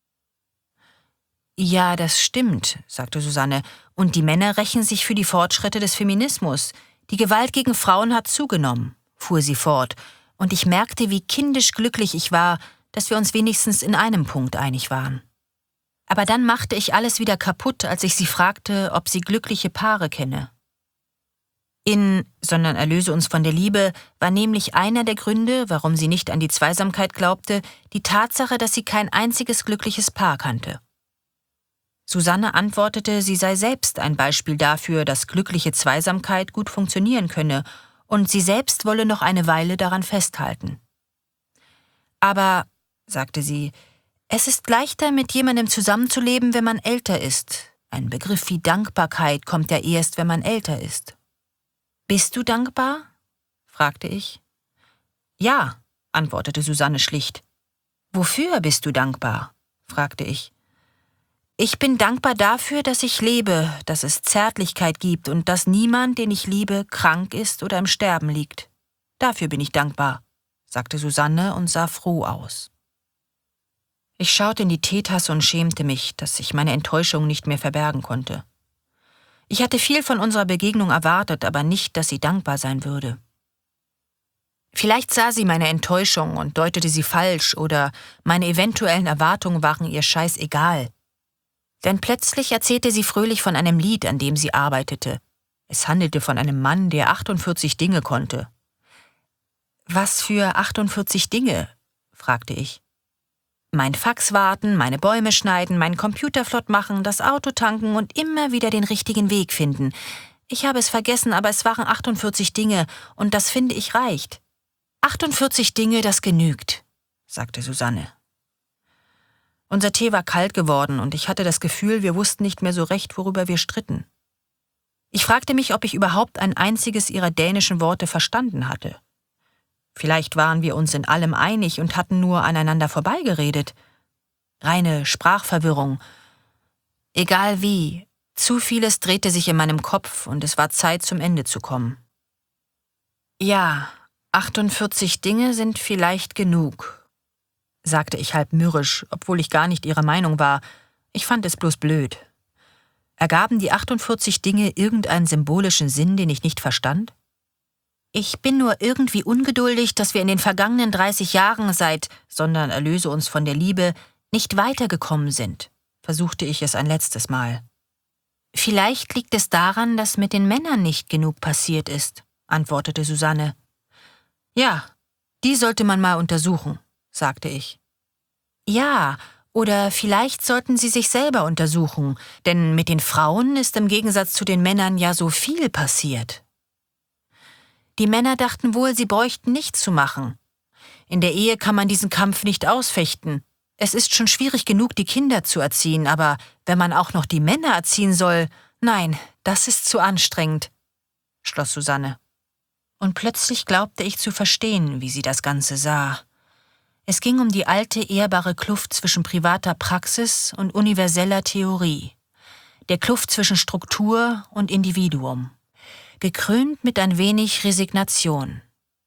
Ja, das stimmt, sagte Susanne, und die Männer rächen sich für die Fortschritte des Feminismus. Die Gewalt gegen Frauen hat zugenommen, fuhr sie fort, und ich merkte, wie kindisch glücklich ich war, dass wir uns wenigstens in einem Punkt einig waren. Aber dann machte ich alles wieder kaputt, als ich sie fragte, ob sie glückliche Paare kenne. Sondern erlöse uns von der Liebe, war nämlich einer der Gründe, warum sie nicht an die Zweisamkeit glaubte, die Tatsache, dass sie kein einziges glückliches Paar kannte. Susanne antwortete, sie sei selbst ein Beispiel dafür, dass glückliche Zweisamkeit gut funktionieren könne, und sie selbst wolle noch eine Weile daran festhalten. Aber, sagte sie, es ist leichter, mit jemandem zusammenzuleben, wenn man älter ist. Ein Begriff wie Dankbarkeit kommt ja erst, wenn man älter ist. »Bist du dankbar?« fragte ich. »Ja«, antwortete Susanne schlicht. »Wofür bist du dankbar?« fragte ich. »Ich bin dankbar dafür, dass ich lebe, dass es Zärtlichkeit gibt und dass niemand, den ich liebe, krank ist oder im Sterben liegt. Dafür bin ich dankbar«, sagte Susanne und sah froh aus. Ich schaute in die Teetasse und schämte mich, dass ich meine Enttäuschung nicht mehr verbergen konnte. Ich hatte viel von unserer Begegnung erwartet, aber nicht, dass sie dankbar sein würde. Vielleicht sah sie meine Enttäuschung und deutete sie falsch oder meine eventuellen Erwartungen waren ihr scheißegal. Denn plötzlich erzählte sie fröhlich von einem Lied, an dem sie arbeitete. Es handelte von einem Mann, der 48 Dinge konnte. »Was für 48 Dinge?« fragte ich. »Mein Fax warten, meine Bäume schneiden, meinen Computer flott machen, das Auto tanken und immer wieder den richtigen Weg finden. Ich habe es vergessen, aber es waren 48 Dinge und das finde ich reicht.« »48 Dinge, das genügt«, sagte Susanne. Unser Tee war kalt geworden und ich hatte das Gefühl, wir wussten nicht mehr so recht, worüber wir stritten. Ich fragte mich, ob ich überhaupt ein einziges ihrer dänischen Worte verstanden hatte. Vielleicht waren wir uns in allem einig und hatten nur aneinander vorbeigeredet. Reine Sprachverwirrung. Egal wie, zu vieles drehte sich in meinem Kopf und es war Zeit, zum Ende zu kommen. »Ja, 48 Dinge sind vielleicht genug«, sagte ich halb mürrisch, obwohl ich gar nicht ihrer Meinung war. Ich fand es bloß blöd. Ergaben die 48 Dinge irgendeinen symbolischen Sinn, den ich nicht verstand? Ich bin nur irgendwie ungeduldig, dass wir in den vergangenen 30 Jahren sondern erlöse uns von der Liebe, nicht weitergekommen sind, versuchte ich es ein letztes Mal. Vielleicht liegt es daran, dass mit den Männern nicht genug passiert ist, antwortete Susanne. Ja, die sollte man mal untersuchen, sagte ich. Ja, oder vielleicht sollten sie sich selber untersuchen, denn mit den Frauen ist im Gegensatz zu den Männern ja so viel passiert. Die Männer dachten wohl, sie bräuchten nichts zu machen. In der Ehe kann man diesen Kampf nicht ausfechten. Es ist schon schwierig genug, die Kinder zu erziehen, aber wenn man auch noch die Männer erziehen soll, nein, das ist zu anstrengend, schloss Susanne. Und plötzlich glaubte ich zu verstehen, wie sie das Ganze sah. Es ging um die alte, ehrbare Kluft zwischen privater Praxis und universeller Theorie. Der Kluft zwischen Struktur und Individuum. Gekrönt mit ein wenig Resignation.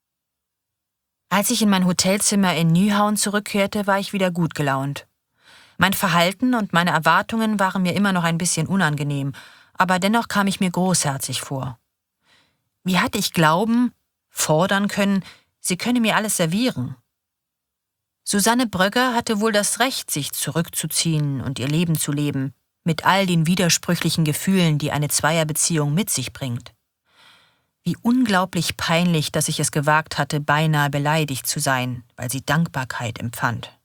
Als ich in mein Hotelzimmer in Nyhavn zurückkehrte, war ich wieder gut gelaunt. Mein Verhalten und meine Erwartungen waren mir immer noch ein bisschen unangenehm, aber dennoch kam ich mir großherzig vor. Wie hatte ich fordern können, sie könne mir alles servieren? Susanne Brögger hatte wohl das Recht, sich zurückzuziehen und ihr Leben zu leben, mit all den widersprüchlichen Gefühlen, die eine Zweierbeziehung mit sich bringt. Wie unglaublich peinlich, dass ich es gewagt hatte, beinahe beleidigt zu sein, weil sie Dankbarkeit empfand.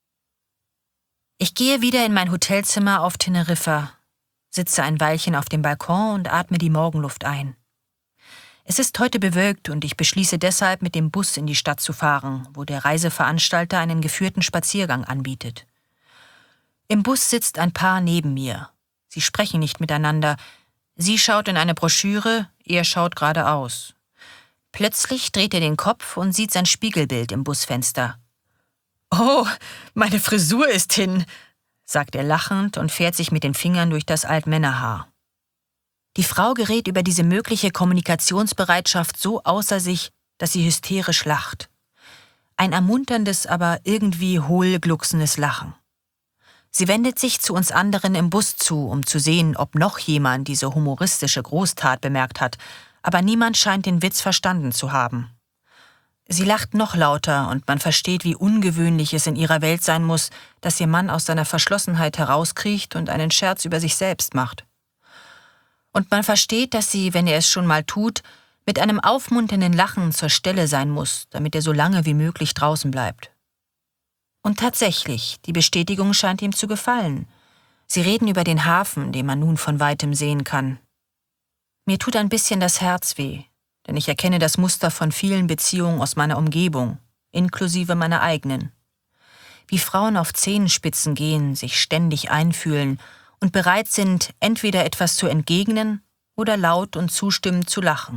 Ich gehe wieder in mein Hotelzimmer auf Teneriffa, sitze ein Weilchen auf dem Balkon und atme die Morgenluft ein. Es ist heute bewölkt und ich beschließe deshalb, mit dem Bus in die Stadt zu fahren, wo der Reiseveranstalter einen geführten Spaziergang anbietet. Im Bus sitzt ein Paar neben mir. Sie sprechen nicht miteinander. Sie schaut in eine Broschüre, er schaut geradeaus. Plötzlich dreht er den Kopf und sieht sein Spiegelbild im Busfenster. »Oh, meine Frisur ist hin«, sagt er lachend und fährt sich mit den Fingern durch das Altmännerhaar. Die Frau gerät über diese mögliche Kommunikationsbereitschaft so außer sich, dass sie hysterisch lacht. Ein ermunterndes, aber irgendwie hohl glucksendes Lachen. Sie wendet sich zu uns anderen im Bus zu, um zu sehen, ob noch jemand diese humoristische Großtat bemerkt hat, aber niemand scheint den Witz verstanden zu haben. Sie lacht noch lauter und man versteht, wie ungewöhnlich es in ihrer Welt sein muss, dass ihr Mann aus seiner Verschlossenheit herauskriecht und einen Scherz über sich selbst macht. Und man versteht, dass sie, wenn er es schon mal tut, mit einem aufmunternden Lachen zur Stelle sein muss, damit er so lange wie möglich draußen bleibt. Und tatsächlich, die Bestätigung scheint ihm zu gefallen. Sie reden über den Hafen, den man nun von weitem sehen kann. Mir tut ein bisschen das Herz weh, denn ich erkenne das Muster von vielen Beziehungen aus meiner Umgebung, inklusive meiner eigenen. Wie Frauen auf Zehenspitzen gehen, sich ständig einfühlen und bereit sind, entweder etwas zu entgegnen oder laut und zustimmend zu lachen.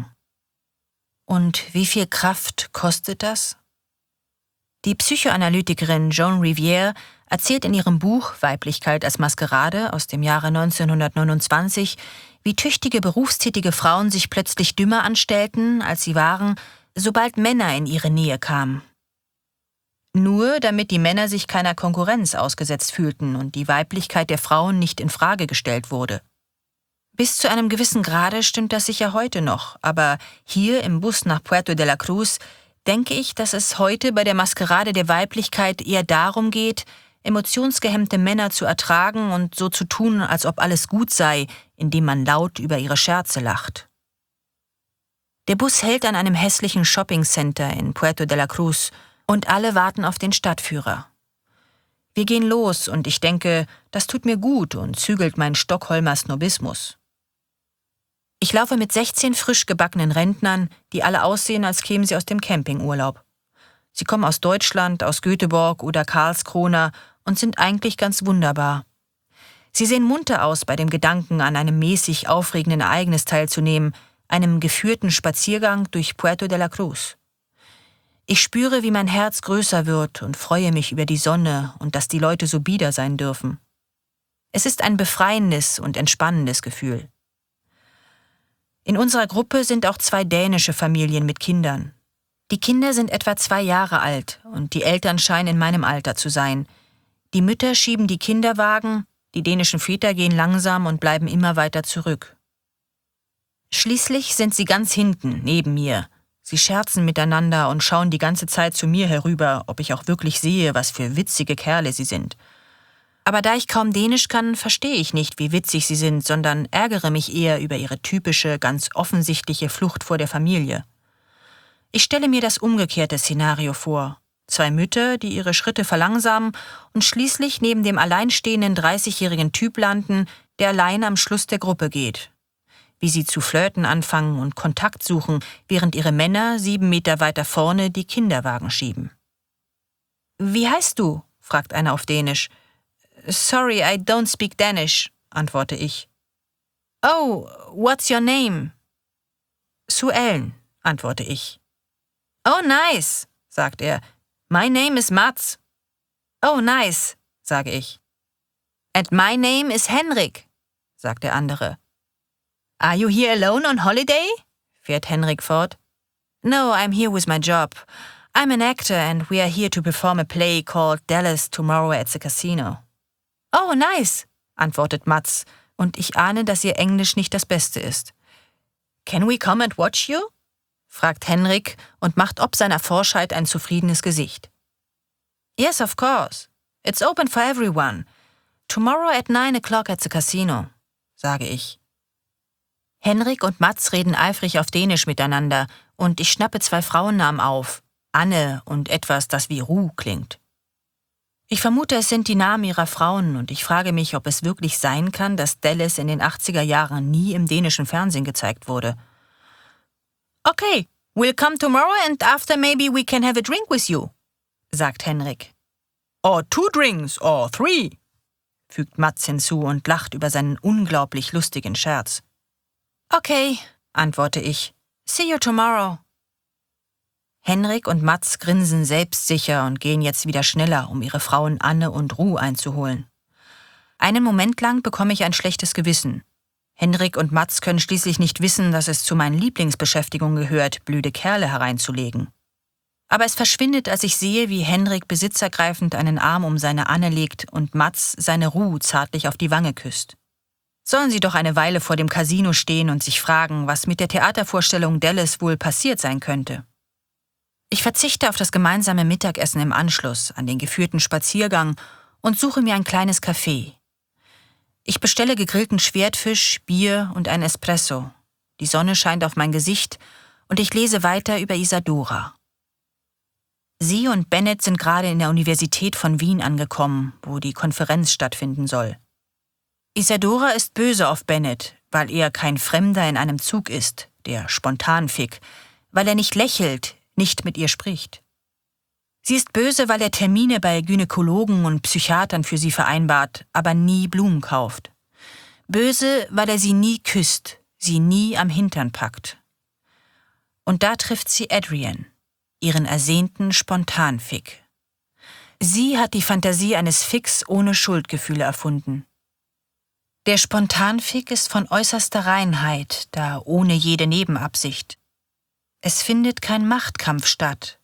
Und wie viel Kraft kostet das? Die Psychoanalytikerin Joan Riviere erzählt in ihrem Buch Weiblichkeit als Maskerade aus dem Jahre 1929, wie tüchtige berufstätige Frauen sich plötzlich dümmer anstellten, als sie waren, sobald Männer in ihre Nähe kamen. Nur damit die Männer sich keiner Konkurrenz ausgesetzt fühlten und die Weiblichkeit der Frauen nicht in Frage gestellt wurde. Bis zu einem gewissen Grade stimmt das sicher heute noch, aber hier im Bus nach Puerto de la Cruz denke ich, dass es heute bei der Maskerade der Weiblichkeit eher darum geht, emotionsgehemmte Männer zu ertragen und so zu tun, als ob alles gut sei, indem man laut über ihre Scherze lacht. Der Bus hält an einem hässlichen Shoppingcenter in Puerto de la Cruz und alle warten auf den Stadtführer. Wir gehen los und ich denke, das tut mir gut und zügelt meinen Stockholmer Snobismus. Ich laufe mit 16 frisch gebackenen Rentnern, die alle aussehen, als kämen sie aus dem Campingurlaub. Sie kommen aus Deutschland, aus Göteborg oder Karlskrona und sind eigentlich ganz wunderbar. Sie sehen munter aus bei dem Gedanken, an einem mäßig aufregenden Ereignis teilzunehmen, einem geführten Spaziergang durch Puerto de la Cruz. Ich spüre, wie mein Herz größer wird und freue mich über die Sonne und dass die Leute so bieder sein dürfen. Es ist ein befreiendes und entspannendes Gefühl. In unserer Gruppe sind auch 2 dänische Familien mit Kindern. Die Kinder sind etwa 2 Jahre alt und die Eltern scheinen in meinem Alter zu sein. Die Mütter schieben die Kinderwagen, die dänischen Väter gehen langsam und bleiben immer weiter zurück. Schließlich sind sie ganz hinten, neben mir. Sie scherzen miteinander und schauen die ganze Zeit zu mir herüber, ob ich auch wirklich sehe, was für witzige Kerle sie sind. Aber da ich kaum Dänisch kann, verstehe ich nicht, wie witzig sie sind, sondern ärgere mich eher über ihre typische, ganz offensichtliche Flucht vor der Familie. Ich stelle mir das umgekehrte Szenario vor. 2 Mütter, die ihre Schritte verlangsamen und schließlich neben dem alleinstehenden 30-jährigen Typ landen, der allein am Schluss der Gruppe geht. Wie sie zu flirten anfangen und Kontakt suchen, während ihre Männer 7 Meter weiter vorne die Kinderwagen schieben. »Wie heißt du?« fragt einer auf Dänisch. »Sorry, I don't speak Danish«, antworte ich. »Oh, what's your name?« »Sue Ellen«, antworte ich. »Oh, nice«, sagt er. »My name is Mats.« »Oh, nice«, sage ich. »And my name is Henrik«, sagt der andere. »Are you here alone on holiday?« fährt Henrik fort. »No, I'm here with my job. I'm an actor and we are here to perform a play called Dallas tomorrow at the casino.« »Oh, nice«, antwortet Mats, und ich ahne, dass ihr Englisch nicht das Beste ist. »Can we come and watch you?« fragt Henrik und macht ob seiner Forschheit ein zufriedenes Gesicht. »Yes, of course. It's open for everyone. Tomorrow at 9 o'clock at the casino«, sage ich. Henrik und Mats reden eifrig auf Dänisch miteinander und ich schnappe 2 Frauennamen auf, Anne und etwas, das wie Ru klingt. Ich vermute, es sind die Namen ihrer Frauen und ich frage mich, ob es wirklich sein kann, dass Dallas in den 80er Jahren nie im dänischen Fernsehen gezeigt wurde. »Okay, we'll come tomorrow and after maybe we can have a drink with you«, sagt Henrik. »Or 2 drinks, or 3«, fügt Mats hinzu und lacht über seinen unglaublich lustigen Scherz. »Okay«, antworte ich. »See you tomorrow.« Henrik und Mats grinsen selbstsicher und gehen jetzt wieder schneller, um ihre Frauen Anne und Ru einzuholen. Einen Moment lang bekomme ich ein schlechtes Gewissen. Henrik und Mats können schließlich nicht wissen, dass es zu meinen Lieblingsbeschäftigungen gehört, blöde Kerle hereinzulegen. Aber es verschwindet, als ich sehe, wie Henrik besitzergreifend einen Arm um seine Anne legt und Mats seine Ru zärtlich auf die Wange küsst. Sollen sie doch eine Weile vor dem Casino stehen und sich fragen, was mit der Theatervorstellung Dallas wohl passiert sein könnte. Ich verzichte auf das gemeinsame Mittagessen im Anschluss, an den geführten Spaziergang und suche mir ein kleines Café. Ich bestelle gegrillten Schwertfisch, Bier und ein Espresso. Die Sonne scheint auf mein Gesicht und ich lese weiter über Isadora. Sie und Bennett sind gerade in der Universität von Wien angekommen, wo die Konferenz stattfinden soll. Isadora ist böse auf Bennett, weil er kein Fremder in einem Zug ist, der Spontanfick, weil er nicht lächelt, nicht mit ihr spricht. Sie ist böse, weil er Termine bei Gynäkologen und Psychiatern für sie vereinbart, aber nie Blumen kauft. Böse, weil er sie nie küsst, sie nie am Hintern packt. Und da trifft sie Adrian, ihren ersehnten Spontanfick. Sie hat die Fantasie eines Ficks ohne Schuldgefühle erfunden. Der Spontanfick ist von äußerster Reinheit, da ohne jede Nebenabsicht. Es findet kein Machtkampf statt.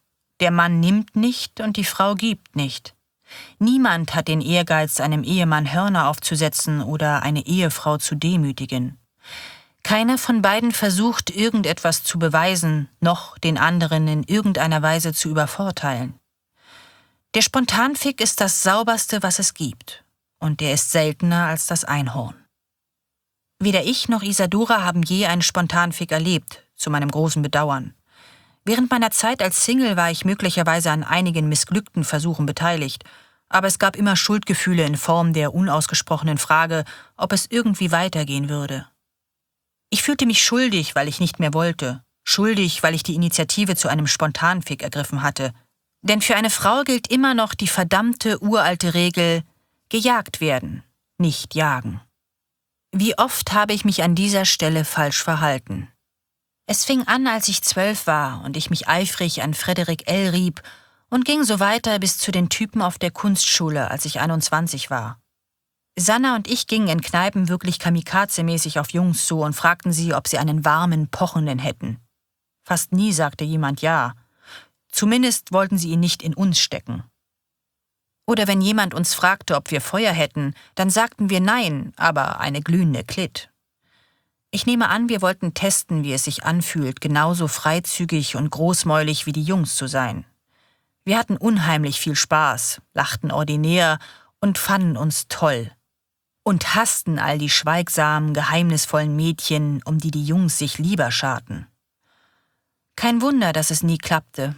Der Mann nimmt nicht und die Frau gibt nicht. Niemand hat den Ehrgeiz, einem Ehemann Hörner aufzusetzen oder eine Ehefrau zu demütigen. Keiner von beiden versucht, irgendetwas zu beweisen, noch den anderen in irgendeiner Weise zu übervorteilen. Der Spontanfick ist das Sauberste, was es gibt. Und der ist seltener als das Einhorn. Weder ich noch Isadora haben je einen Spontanfick erlebt, zu meinem großen Bedauern. Während meiner Zeit als Single war ich möglicherweise an einigen missglückten Versuchen beteiligt, aber es gab immer Schuldgefühle in Form der unausgesprochenen Frage, ob es irgendwie weitergehen würde. Ich fühlte mich schuldig, weil ich nicht mehr wollte, schuldig, weil ich die Initiative zu einem Spontanfick ergriffen hatte. Denn für eine Frau gilt immer noch die verdammte uralte Regel: gejagt werden, nicht jagen. Wie oft habe ich mich an dieser Stelle falsch verhalten. Es fing an, als ich 12 war und ich mich eifrig an Frederik L. rieb und ging so weiter bis zu den Typen auf der Kunstschule, als ich 21 war. Sanna und ich gingen in Kneipen wirklich kamikaze-mäßig auf Jungs zu und fragten sie, ob sie einen warmen, pochenden hätten. Fast nie sagte jemand ja. Zumindest wollten sie ihn nicht in uns stecken. Oder wenn jemand uns fragte, ob wir Feuer hätten, dann sagten wir nein, aber eine glühende Klit. Ich nehme an, wir wollten testen, wie es sich anfühlt, genauso freizügig und großmäulig wie die Jungs zu sein. Wir hatten unheimlich viel Spaß, lachten ordinär und fanden uns toll. Und hassten all die schweigsamen, geheimnisvollen Mädchen, um die die Jungs sich lieber scharten. Kein Wunder, dass es nie klappte.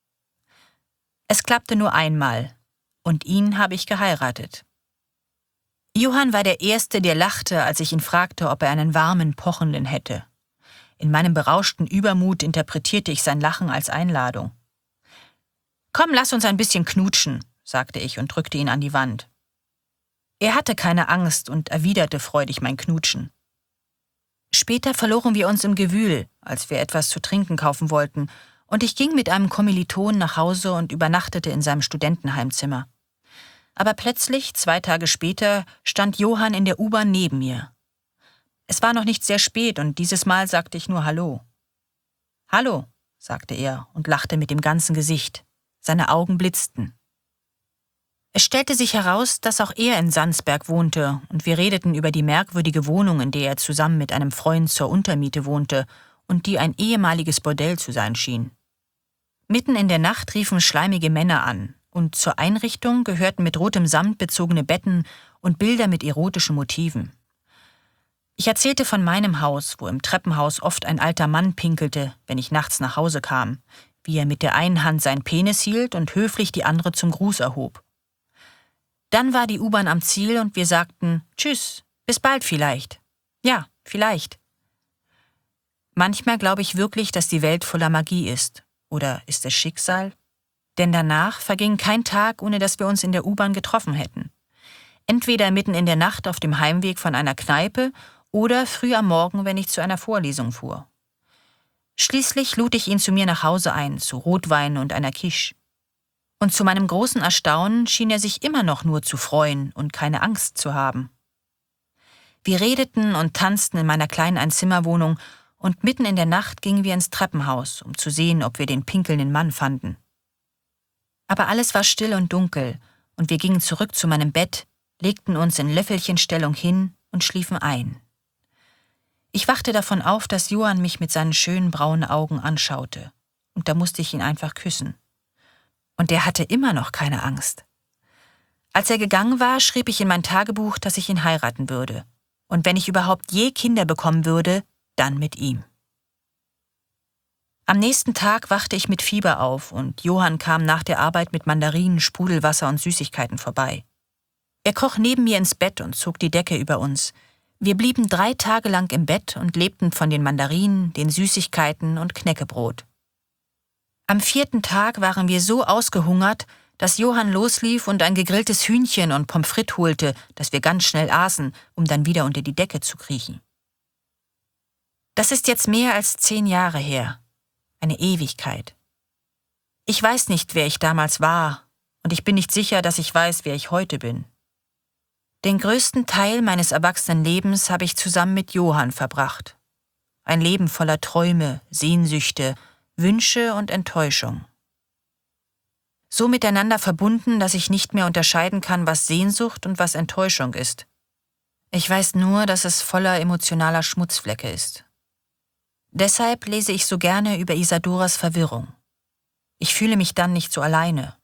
Es klappte nur einmal, und ihn habe ich geheiratet. Johann war der Erste, der lachte, als ich ihn fragte, ob er einen warmen, pochenden hätte. In meinem berauschten Übermut interpretierte ich sein Lachen als Einladung. »Komm, lass uns ein bisschen knutschen«, sagte ich und drückte ihn an die Wand. Er hatte keine Angst und erwiderte freudig mein Knutschen. Später verloren wir uns im Gewühl, als wir etwas zu trinken kaufen wollten, und ich ging mit einem Kommiliton nach Hause und übernachtete in seinem Studentenheimzimmer. Aber plötzlich, 2 Tage später, stand Johann in der U-Bahn neben mir. Es war noch nicht sehr spät und dieses Mal sagte ich nur Hallo. »Hallo«, sagte er und lachte mit dem ganzen Gesicht. Seine Augen blitzten. Es stellte sich heraus, dass auch er in Sandsberg wohnte und wir redeten über die merkwürdige Wohnung, in der er zusammen mit einem Freund zur Untermiete wohnte und die ein ehemaliges Bordell zu sein schien. Mitten in der Nacht riefen schleimige Männer an und zur Einrichtung gehörten mit rotem Samt bezogene Betten und Bilder mit erotischen Motiven. Ich erzählte von meinem Haus, wo im Treppenhaus oft ein alter Mann pinkelte, wenn ich nachts nach Hause kam, wie er mit der einen Hand seinen Penis hielt und höflich die andere zum Gruß erhob. Dann war die U-Bahn am Ziel und wir sagten »Tschüss, bis bald vielleicht. Ja, vielleicht.« Manchmal glaube ich wirklich, dass die Welt voller Magie ist. Oder ist es Schicksal? Denn danach verging kein Tag, ohne dass wir uns in der U-Bahn getroffen hätten. Entweder mitten in der Nacht auf dem Heimweg von einer Kneipe oder früh am Morgen, wenn ich zu einer Vorlesung fuhr. Schließlich lud ich ihn zu mir nach Hause ein, zu Rotwein und einer Quiche. Und zu meinem großen Erstaunen schien er sich immer noch nur zu freuen und keine Angst zu haben. Wir redeten und tanzten in meiner kleinen Einzimmerwohnung und mitten in der Nacht gingen wir ins Treppenhaus, um zu sehen, ob wir den pinkelnden Mann fanden. Aber alles war still und dunkel und wir gingen zurück zu meinem Bett, legten uns in Löffelchenstellung hin und schliefen ein. Ich wachte davon auf, dass Johann mich mit seinen schönen braunen Augen anschaute und da musste ich ihn einfach küssen. Und er hatte immer noch keine Angst. Als er gegangen war, schrieb ich in mein Tagebuch, dass ich ihn heiraten würde. Und wenn ich überhaupt je Kinder bekommen würde, dann mit ihm. Am nächsten Tag wachte ich mit Fieber auf und Johann kam nach der Arbeit mit Mandarinen, Sprudelwasser und Süßigkeiten vorbei. Er kroch neben mir ins Bett und zog die Decke über uns. Wir blieben 3 Tage lang im Bett und lebten von den Mandarinen, den Süßigkeiten und Knäckebrot. Am 4. Tag waren wir so ausgehungert, dass Johann loslief und ein gegrilltes Hühnchen und Pommes frites holte, das wir ganz schnell aßen, um dann wieder unter die Decke zu kriechen. Das ist jetzt mehr als 10 Jahre her. Eine Ewigkeit. Ich weiß nicht, wer ich damals war, und ich bin nicht sicher, dass ich weiß, wer ich heute bin. Den größten Teil meines Erwachsenenlebens habe ich zusammen mit Johann verbracht. Ein Leben voller Träume, Sehnsüchte, Wünsche und Enttäuschung. So miteinander verbunden, dass ich nicht mehr unterscheiden kann, was Sehnsucht und was Enttäuschung ist. Ich weiß nur, dass es voller emotionaler Schmutzflecke ist. Deshalb lese ich so gerne über Isadoras Verwirrung. Ich fühle mich dann nicht so alleine.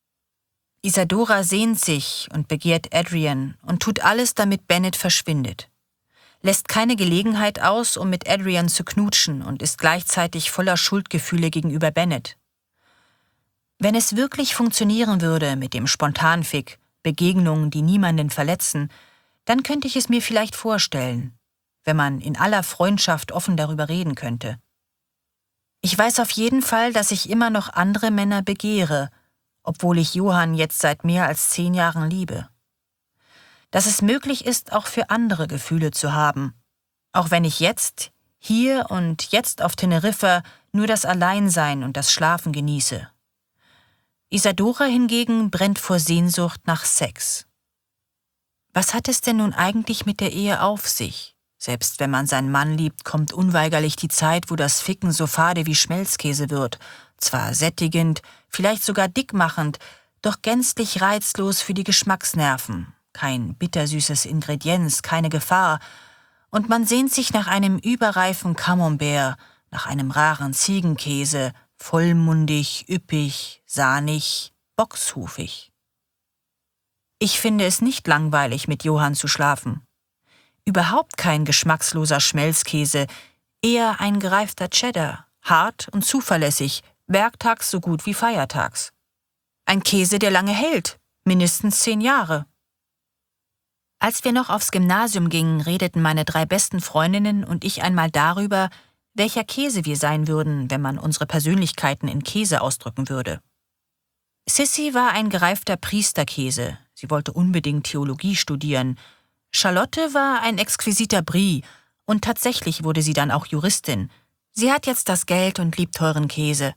Isadora sehnt sich und begehrt Adrian und tut alles, damit Bennett verschwindet. Lässt keine Gelegenheit aus, um mit Adrian zu knutschen und ist gleichzeitig voller Schuldgefühle gegenüber Bennett. Wenn es wirklich funktionieren würde mit dem Spontanfick, Begegnungen, die niemanden verletzen, dann könnte ich es mir vielleicht vorstellen, wenn man in aller Freundschaft offen darüber reden könnte. Ich weiß auf jeden Fall, dass ich immer noch andere Männer begehre, obwohl ich Johann jetzt seit mehr als 10 Jahren liebe. Dass es möglich ist, auch für andere Gefühle zu haben, auch wenn ich jetzt, hier und jetzt auf Teneriffa, nur das Alleinsein und das Schlafen genieße. Isadora hingegen brennt vor Sehnsucht nach Sex. Was hat es denn nun eigentlich mit der Ehe auf sich? Selbst wenn man seinen Mann liebt, kommt unweigerlich die Zeit, wo das Ficken so fade wie Schmelzkäse wird. Zwar sättigend, vielleicht sogar dickmachend, doch gänzlich reizlos für die Geschmacksnerven. Kein bittersüßes Ingredienz, keine Gefahr. Und man sehnt sich nach einem überreifen Camembert, nach einem raren Ziegenkäse, vollmundig, üppig, sahnig, boxhufig. Ich finde es nicht langweilig, mit Johann zu schlafen. Überhaupt kein geschmacksloser Schmelzkäse, eher ein gereifter Cheddar, hart und zuverlässig, werktags so gut wie feiertags. Ein Käse, der lange hält, mindestens 10 Jahre. Als wir noch aufs Gymnasium gingen, redeten meine 3 besten Freundinnen und ich einmal darüber, welcher Käse wir sein würden, wenn man unsere Persönlichkeiten in Käse ausdrücken würde. Sissy war ein gereifter Priesterkäse, sie wollte unbedingt Theologie studieren. Charlotte war ein exquisiter Brie und tatsächlich wurde sie dann auch Juristin. Sie hat jetzt das Geld und liebt teuren Käse.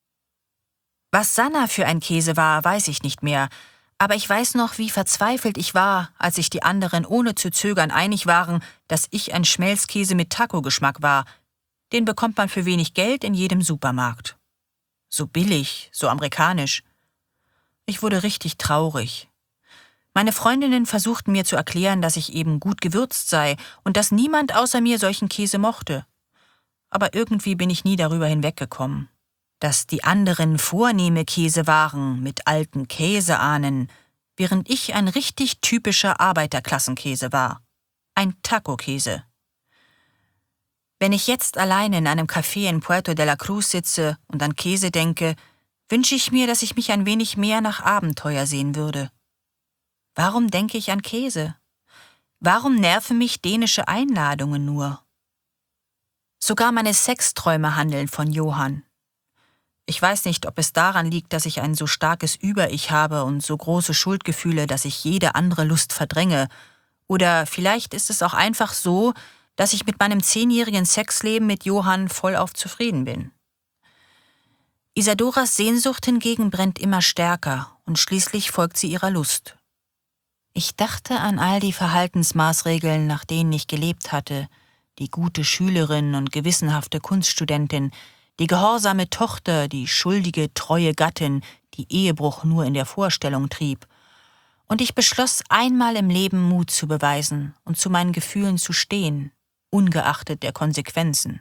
Was Sanna für ein Käse war, weiß ich nicht mehr, aber ich weiß noch, wie verzweifelt ich war, als sich die anderen ohne zu zögern einig waren, dass ich ein Schmelzkäse mit Taco-Geschmack war. Den bekommt man für wenig Geld in jedem Supermarkt. So billig, so amerikanisch. Ich wurde richtig traurig. Meine Freundinnen versuchten mir zu erklären, dass ich eben gut gewürzt sei und dass niemand außer mir solchen Käse mochte. Aber irgendwie bin ich nie darüber hinweggekommen. Dass die anderen vornehme Käse waren mit alten Käseahnen, während ich ein richtig typischer Arbeiterklassenkäse war. Ein Taco-Käse. Wenn ich jetzt alleine in einem Café in Puerto de la Cruz sitze und an Käse denke, wünsche ich mir, dass ich mich ein wenig mehr nach Abenteuer sehen würde. Warum denke ich an Käse? Warum nerven mich dänische Einladungen nur? Sogar meine Sexträume handeln von Johann. Ich weiß nicht, ob es daran liegt, dass ich ein so starkes Über-Ich habe und so große Schuldgefühle, dass ich jede andere Lust verdränge. Oder vielleicht ist es auch einfach so, dass ich mit meinem 10-jährigen Sexleben mit Johann vollauf zufrieden bin. Isadoras Sehnsucht hingegen brennt immer stärker und schließlich folgt sie ihrer Lust. Ich dachte an all die Verhaltensmaßregeln, nach denen ich gelebt hatte, die gute Schülerin und gewissenhafte Kunststudentin, die gehorsame Tochter, die schuldige, treue Gattin, die Ehebruch nur in der Vorstellung trieb. Und ich beschloss, einmal im Leben Mut zu beweisen und zu meinen Gefühlen zu stehen, ungeachtet der Konsequenzen.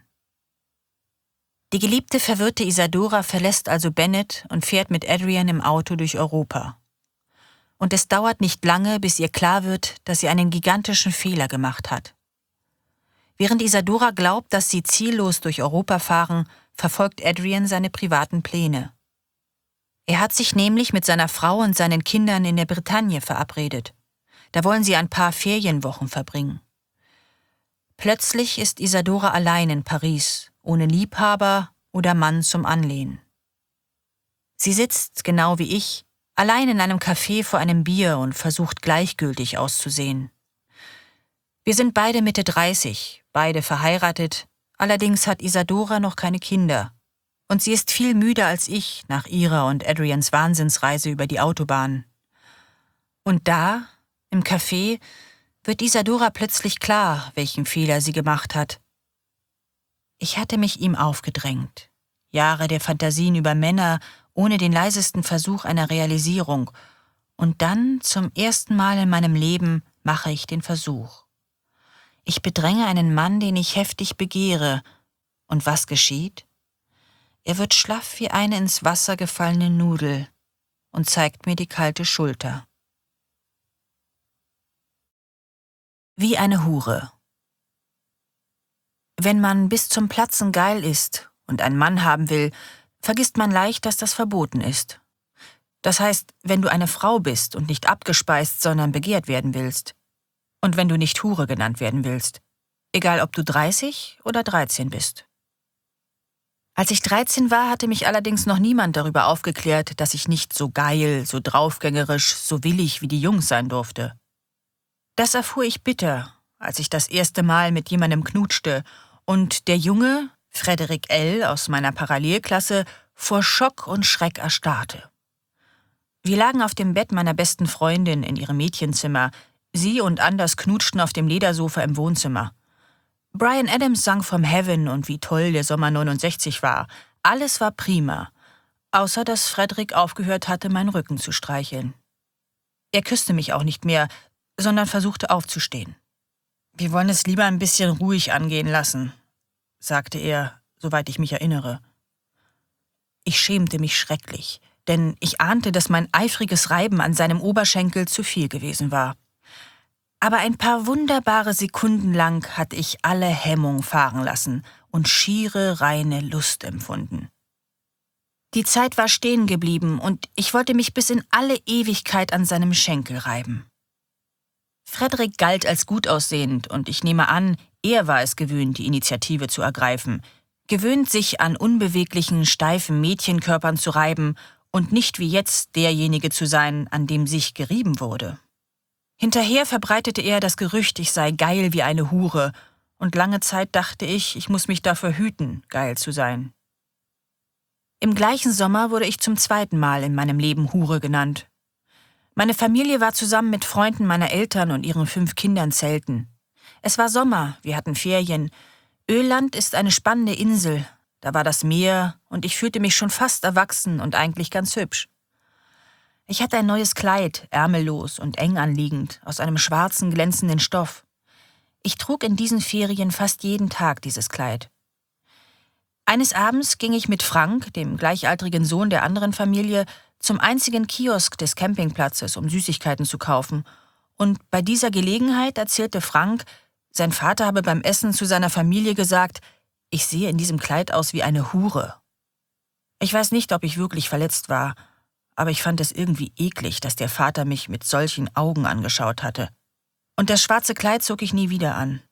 Die geliebte, verwirrte Isadora verlässt also Bennett und fährt mit Adrian im Auto durch Europa. Und es dauert nicht lange, bis ihr klar wird, dass sie einen gigantischen Fehler gemacht hat. Während Isadora glaubt, dass sie ziellos durch Europa fahren, verfolgt Adrian seine privaten Pläne. Er hat sich nämlich mit seiner Frau und seinen Kindern in der Bretagne verabredet. Da wollen sie ein paar Ferienwochen verbringen. Plötzlich ist Isadora allein in Paris, ohne Liebhaber oder Mann zum Anlehnen. Sie sitzt, genau wie ich, allein in einem Café vor einem Bier und versucht gleichgültig auszusehen. Wir sind beide Mitte 30, beide verheiratet, allerdings hat Isadora noch keine Kinder. Und sie ist viel müder als ich nach ihrer und Adrians Wahnsinnsreise über die Autobahn. Und da, im Café, wird Isadora plötzlich klar, welchen Fehler sie gemacht hat. Ich hatte mich ihm aufgedrängt. Jahre der Fantasien über Männer ohne den leisesten Versuch einer Realisierung. Und dann, zum ersten Mal in meinem Leben, mache ich den Versuch. Ich bedränge einen Mann, den ich heftig begehre. Und was geschieht? Er wird schlaff wie eine ins Wasser gefallene Nudel und zeigt mir die kalte Schulter. Wie eine Hure. Wenn man bis zum Platzen geil ist und einen Mann haben will, vergisst man leicht, dass das verboten ist. Das heißt, wenn du eine Frau bist und nicht abgespeist, sondern begehrt werden willst. Und wenn du nicht Hure genannt werden willst. Egal, ob du 30 oder 13 bist. Als ich 13 war, hatte mich allerdings noch niemand darüber aufgeklärt, dass ich nicht so geil, so draufgängerisch, so willig wie die Jungs sein durfte. Das erfuhr ich bitter, als ich das erste Mal mit jemandem knutschte und der Junge, Frederik L. aus meiner Parallelklasse, vor Schock und Schreck erstarrte. Wir lagen auf dem Bett meiner besten Freundin in ihrem Mädchenzimmer. Sie und Anders knutschten auf dem Ledersofa im Wohnzimmer. Bryan Adams sang vom Heaven und wie toll der Sommer 69 war. Alles war prima, außer dass Frederik aufgehört hatte, meinen Rücken zu streicheln. Er küsste mich auch nicht mehr, sondern versuchte aufzustehen. »Wir wollen es lieber ein bisschen ruhig angehen lassen«, sagte er, soweit ich mich erinnere. Ich schämte mich schrecklich, denn ich ahnte, dass mein eifriges Reiben an seinem Oberschenkel zu viel gewesen war. Aber ein paar wunderbare Sekunden lang hatte ich alle Hemmung fahren lassen und schiere, reine Lust empfunden. Die Zeit war stehen geblieben und ich wollte mich bis in alle Ewigkeit an seinem Schenkel reiben. Frederik galt als gut aussehend und ich nehme an, er war es gewöhnt, die Initiative zu ergreifen, gewöhnt, sich an unbeweglichen, steifen Mädchenkörpern zu reiben und nicht wie jetzt derjenige zu sein, an dem sich gerieben wurde. Hinterher verbreitete er das Gerücht, ich sei geil wie eine Hure, und lange Zeit dachte ich muss mich davor hüten, geil zu sein. Im gleichen Sommer wurde ich zum 2. Mal in meinem Leben Hure genannt. Meine Familie war zusammen mit Freunden meiner Eltern und ihren 5 Kindern zelten. Es war Sommer, wir hatten Ferien. Öland ist eine spannende Insel, da war das Meer und ich fühlte mich schon fast erwachsen und eigentlich ganz hübsch. Ich hatte ein neues Kleid, ärmellos und eng anliegend, aus einem schwarzen, glänzenden Stoff. Ich trug in diesen Ferien fast jeden Tag dieses Kleid. Eines Abends ging ich mit Frank, dem gleichaltrigen Sohn der anderen Familie, zum einzigen Kiosk des Campingplatzes, um Süßigkeiten zu kaufen. Und bei dieser Gelegenheit erzählte Frank, sein Vater habe beim Essen zu seiner Familie gesagt, ich sehe in diesem Kleid aus wie eine Hure. Ich weiß nicht, ob ich wirklich verletzt war, aber ich fand es irgendwie eklig, dass der Vater mich mit solchen Augen angeschaut hatte. Und das schwarze Kleid zog ich nie wieder an.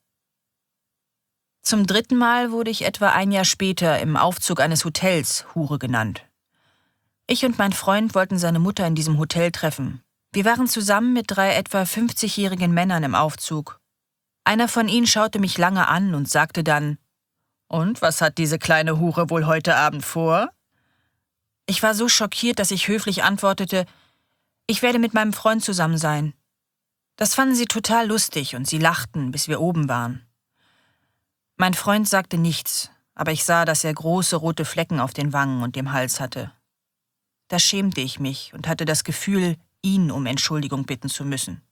Zum 3. Mal wurde ich etwa ein Jahr später im Aufzug eines Hotels Hure genannt. Ich und mein Freund wollten seine Mutter in diesem Hotel treffen. Wir waren zusammen mit 3 etwa 50-jährigen Männern im Aufzug. Einer von ihnen schaute mich lange an und sagte dann, »Und, was hat diese kleine Hure wohl heute Abend vor?« Ich war so schockiert, dass ich höflich antwortete, »Ich werde mit meinem Freund zusammen sein.« Das fanden sie total lustig und sie lachten, bis wir oben waren. Mein Freund sagte nichts, aber ich sah, dass er große rote Flecken auf den Wangen und dem Hals hatte. Da schämte ich mich und hatte das Gefühl, ihn um Entschuldigung bitten zu müssen.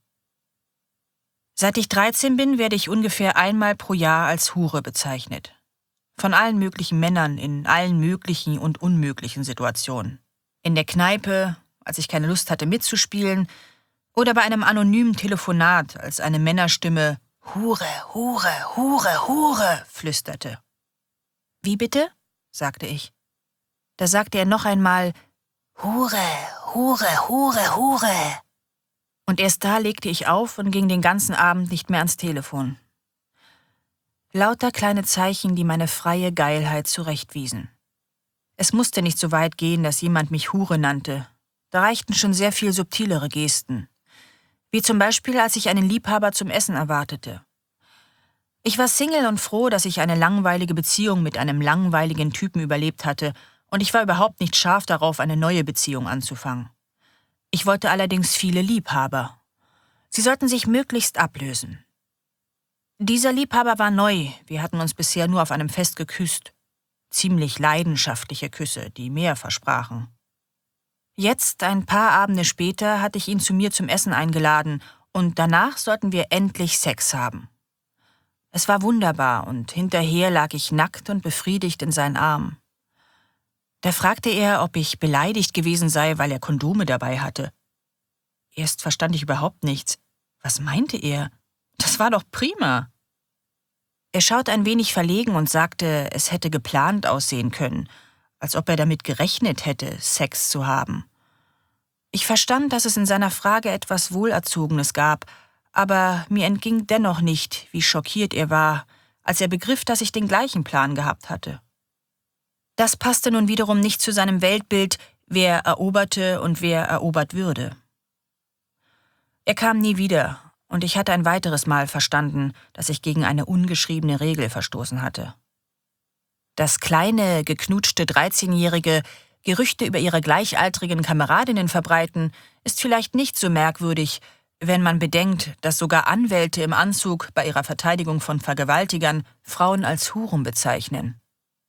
Seit ich 13 bin, werde ich ungefähr einmal pro Jahr als Hure bezeichnet. Von allen möglichen Männern in allen möglichen und unmöglichen Situationen. In der Kneipe, als ich keine Lust hatte mitzuspielen, oder bei einem anonymen Telefonat, als eine Männerstimme »Hure, Hure, Hure, Hure« flüsterte. »Wie bitte?« sagte ich. Da sagte er noch einmal »Hure, Hure, Hure, Hure«. Und erst da legte ich auf und ging den ganzen Abend nicht mehr ans Telefon. Lauter kleine Zeichen, die meine freie Geilheit zurechtwiesen. Es musste nicht so weit gehen, dass jemand mich Hure nannte. Da reichten schon sehr viel subtilere Gesten. Wie zum Beispiel, als ich einen Liebhaber zum Essen erwartete. Ich war Single und froh, dass ich eine langweilige Beziehung mit einem langweiligen Typen überlebt hatte, und ich war überhaupt nicht scharf darauf, eine neue Beziehung anzufangen. Ich wollte allerdings viele Liebhaber. Sie sollten sich möglichst ablösen. Dieser Liebhaber war neu, wir hatten uns bisher nur auf einem Fest geküsst. Ziemlich leidenschaftliche Küsse, die mehr versprachen. Jetzt, ein paar Abende später, hatte ich ihn zu mir zum Essen eingeladen und danach sollten wir endlich Sex haben. Es war wunderbar und hinterher lag ich nackt und befriedigt in seinen Armen. Da fragte er, ob ich beleidigt gewesen sei, weil er Kondome dabei hatte. Erst verstand ich überhaupt nichts. Was meinte er? Das war doch prima. Er schaute ein wenig verlegen und sagte, es hätte geplant aussehen können, als ob er damit gerechnet hätte, Sex zu haben. Ich verstand, dass es in seiner Frage etwas Wohlerzogenes gab, aber mir entging dennoch nicht, wie schockiert er war, als er begriff, dass ich den gleichen Plan gehabt hatte. Das passte nun wiederum nicht zu seinem Weltbild, wer eroberte und wer erobert würde. Er kam nie wieder, und ich hatte ein weiteres Mal verstanden, dass ich gegen eine ungeschriebene Regel verstoßen hatte. Das kleine, geknutschte 13-Jährige Gerüchte über ihre gleichaltrigen Kameradinnen verbreiten, ist vielleicht nicht so merkwürdig, wenn man bedenkt, dass sogar Anwälte im Anzug bei ihrer Verteidigung von Vergewaltigern Frauen als Huren bezeichnen.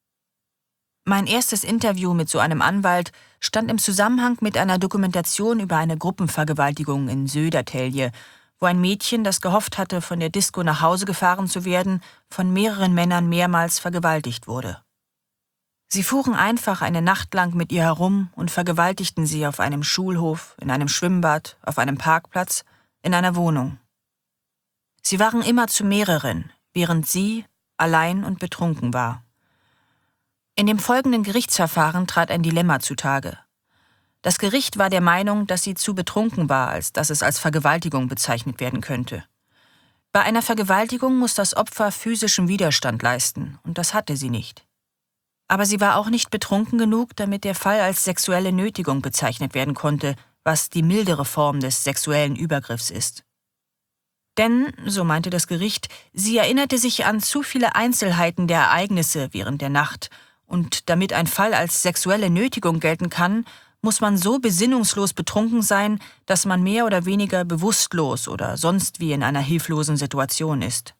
Mein erstes Interview mit so einem Anwalt stand im Zusammenhang mit einer Dokumentation über eine Gruppenvergewaltigung in Södertälje, wo ein Mädchen, das gehofft hatte, von der Disco nach Hause gefahren zu werden, von mehreren Männern mehrmals vergewaltigt wurde. Sie fuhren einfach eine Nacht lang mit ihr herum und vergewaltigten sie auf einem Schulhof, in einem Schwimmbad, auf einem Parkplatz, in einer Wohnung. Sie waren immer zu mehreren, während sie allein und betrunken war. In dem folgenden Gerichtsverfahren trat ein Dilemma zutage. Das Gericht war der Meinung, dass sie zu betrunken war, als dass es als Vergewaltigung bezeichnet werden könnte. Bei einer Vergewaltigung muss das Opfer physischen Widerstand leisten, und das hatte sie nicht. Aber sie war auch nicht betrunken genug, damit der Fall als sexuelle Nötigung bezeichnet werden konnte, was die mildere Form des sexuellen Übergriffs ist. Denn, so meinte das Gericht, sie erinnerte sich an zu viele Einzelheiten der Ereignisse während der Nacht, und damit ein Fall als sexuelle Nötigung gelten kann, muss man so besinnungslos betrunken sein, dass man mehr oder weniger bewusstlos oder sonst wie in einer hilflosen Situation ist.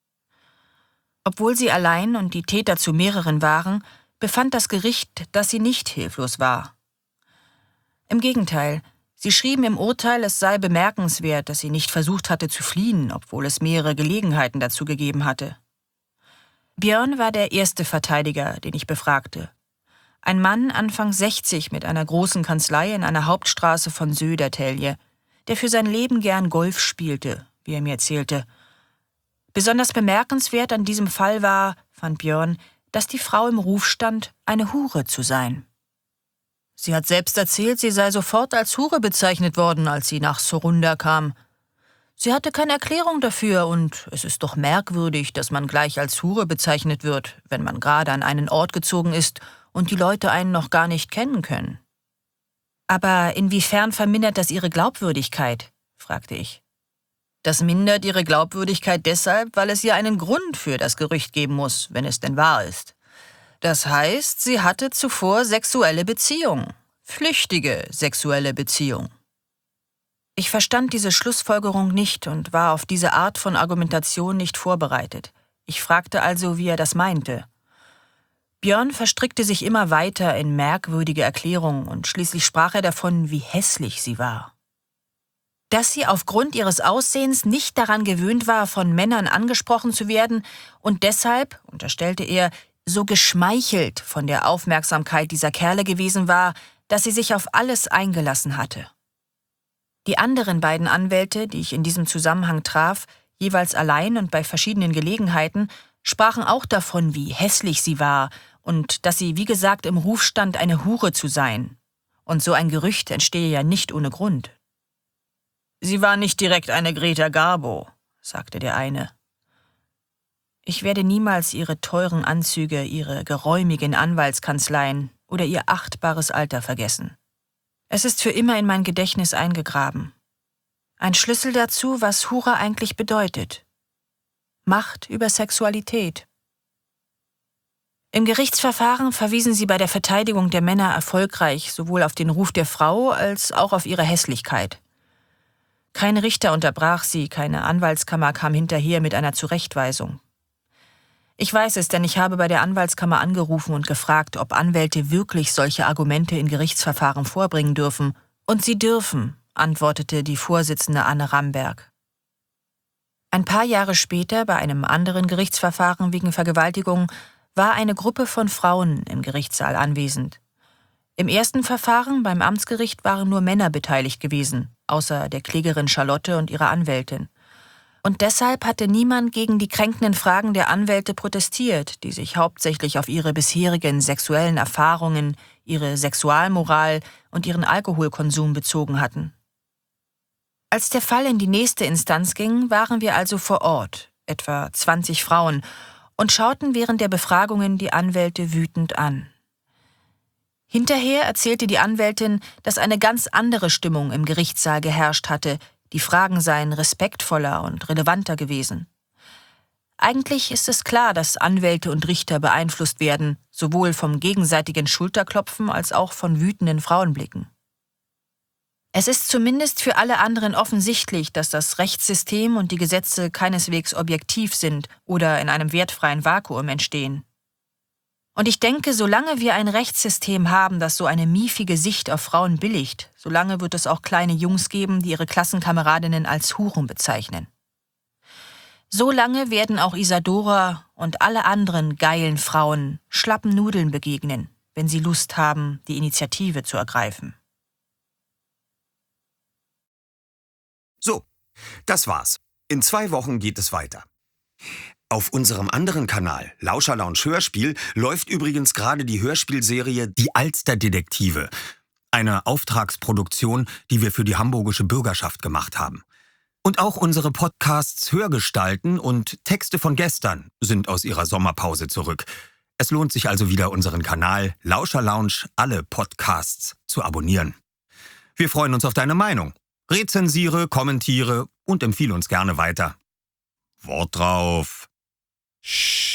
Obwohl sie allein und die Täter zu mehreren waren, befand das Gericht, dass sie nicht hilflos war. Im Gegenteil, sie schrieben im Urteil, es sei bemerkenswert, dass sie nicht versucht hatte zu fliehen, obwohl es mehrere Gelegenheiten dazu gegeben hatte. Björn war der erste Verteidiger, den ich befragte. Ein Mann Anfang 60 mit einer großen Kanzlei in einer Hauptstraße von Södertälje, der für sein Leben gern Golf spielte, wie er mir erzählte. Besonders bemerkenswert an diesem Fall war, fand Björn, dass die Frau im Ruf stand, eine Hure zu sein. Sie hat selbst erzählt, sie sei sofort als Hure bezeichnet worden, als sie nach Sorunda kam. Sie hatte keine Erklärung dafür, und es ist doch merkwürdig, dass man gleich als Hure bezeichnet wird, wenn man gerade an einen Ort gezogen ist und die Leute einen noch gar nicht kennen können. Aber inwiefern vermindert das ihre Glaubwürdigkeit? Fragte ich. Das mindert ihre Glaubwürdigkeit deshalb, weil es ja einen Grund für das Gerücht geben muss, wenn es denn wahr ist. Das heißt, sie hatte zuvor sexuelle Beziehungen, flüchtige sexuelle Beziehungen. Ich verstand diese Schlussfolgerung nicht und war auf diese Art von Argumentation nicht vorbereitet. Ich fragte also, wie er das meinte. Björn verstrickte sich immer weiter in merkwürdige Erklärungen und schließlich sprach er davon, wie hässlich sie war. Dass sie aufgrund ihres Aussehens nicht daran gewöhnt war, von Männern angesprochen zu werden und deshalb, unterstellte er, so geschmeichelt von der Aufmerksamkeit dieser Kerle gewesen war, dass sie sich auf alles eingelassen hatte. Die anderen beiden Anwälte, die ich in diesem Zusammenhang traf, jeweils allein und bei verschiedenen Gelegenheiten, sprachen auch davon, wie hässlich sie war und dass sie, wie gesagt, im Ruf stand, eine Hure zu sein. Und so ein Gerücht entstehe ja nicht ohne Grund. »Sie war nicht direkt eine Greta Garbo«, sagte der eine. Ich werde niemals ihre teuren Anzüge, ihre geräumigen Anwaltskanzleien oder ihr achtbares Alter vergessen. Es ist für immer in mein Gedächtnis eingegraben. Ein Schlüssel dazu, was Hure eigentlich bedeutet. Macht über Sexualität. Im Gerichtsverfahren verwiesen sie bei der Verteidigung der Männer erfolgreich sowohl auf den Ruf der Frau als auch auf ihre Hässlichkeit. Kein Richter unterbrach sie, keine Anwaltskammer kam hinterher mit einer Zurechtweisung. Ich weiß es, denn ich habe bei der Anwaltskammer angerufen und gefragt, ob Anwälte wirklich solche Argumente in Gerichtsverfahren vorbringen dürfen. Und sie dürfen, antwortete die Vorsitzende Anne Ramberg. Ein paar Jahre später, bei einem anderen Gerichtsverfahren wegen Vergewaltigung, war eine Gruppe von Frauen im Gerichtssaal anwesend. Im ersten Verfahren beim Amtsgericht waren nur Männer beteiligt gewesen, außer der Klägerin Charlotte und ihrer Anwältin. Und deshalb hatte niemand gegen die kränkenden Fragen der Anwälte protestiert, die sich hauptsächlich auf ihre bisherigen sexuellen Erfahrungen, ihre Sexualmoral und ihren Alkoholkonsum bezogen hatten. Als der Fall in die nächste Instanz ging, waren wir also vor Ort, etwa 20 Frauen, und schauten während der Befragungen die Anwälte wütend an. Hinterher erzählte die Anwältin, dass eine ganz andere Stimmung im Gerichtssaal geherrscht hatte, die Fragen seien respektvoller und relevanter gewesen. Eigentlich ist es klar, dass Anwälte und Richter beeinflusst werden, sowohl vom gegenseitigen Schulterklopfen als auch von wütenden Frauenblicken. Es ist zumindest für alle anderen offensichtlich, dass das Rechtssystem und die Gesetze keineswegs objektiv sind oder in einem wertfreien Vakuum entstehen. Und ich denke, solange wir ein Rechtssystem haben, das so eine miefige Sicht auf Frauen billigt, solange wird es auch kleine Jungs geben, die ihre Klassenkameradinnen als Huren bezeichnen. So lange werden auch Isadora und alle anderen geilen Frauen schlappen Nudeln begegnen, wenn sie Lust haben, die Initiative zu ergreifen. So, das war's. In 2 Wochen geht es weiter. Auf unserem anderen Kanal, Lauscherlounge Hörspiel, läuft übrigens gerade die Hörspielserie Die Alsterdetektive. Eine Auftragsproduktion, die wir für die hamburgische Bürgerschaft gemacht haben. Und auch unsere Podcasts Hörgestalten und Texte von gestern sind aus ihrer Sommerpause zurück. Es lohnt sich also wieder, unseren Kanal Lauscherlounge alle Podcasts zu abonnieren. Wir freuen uns auf deine Meinung. Rezensiere, kommentiere und empfehle uns gerne weiter. Wort drauf.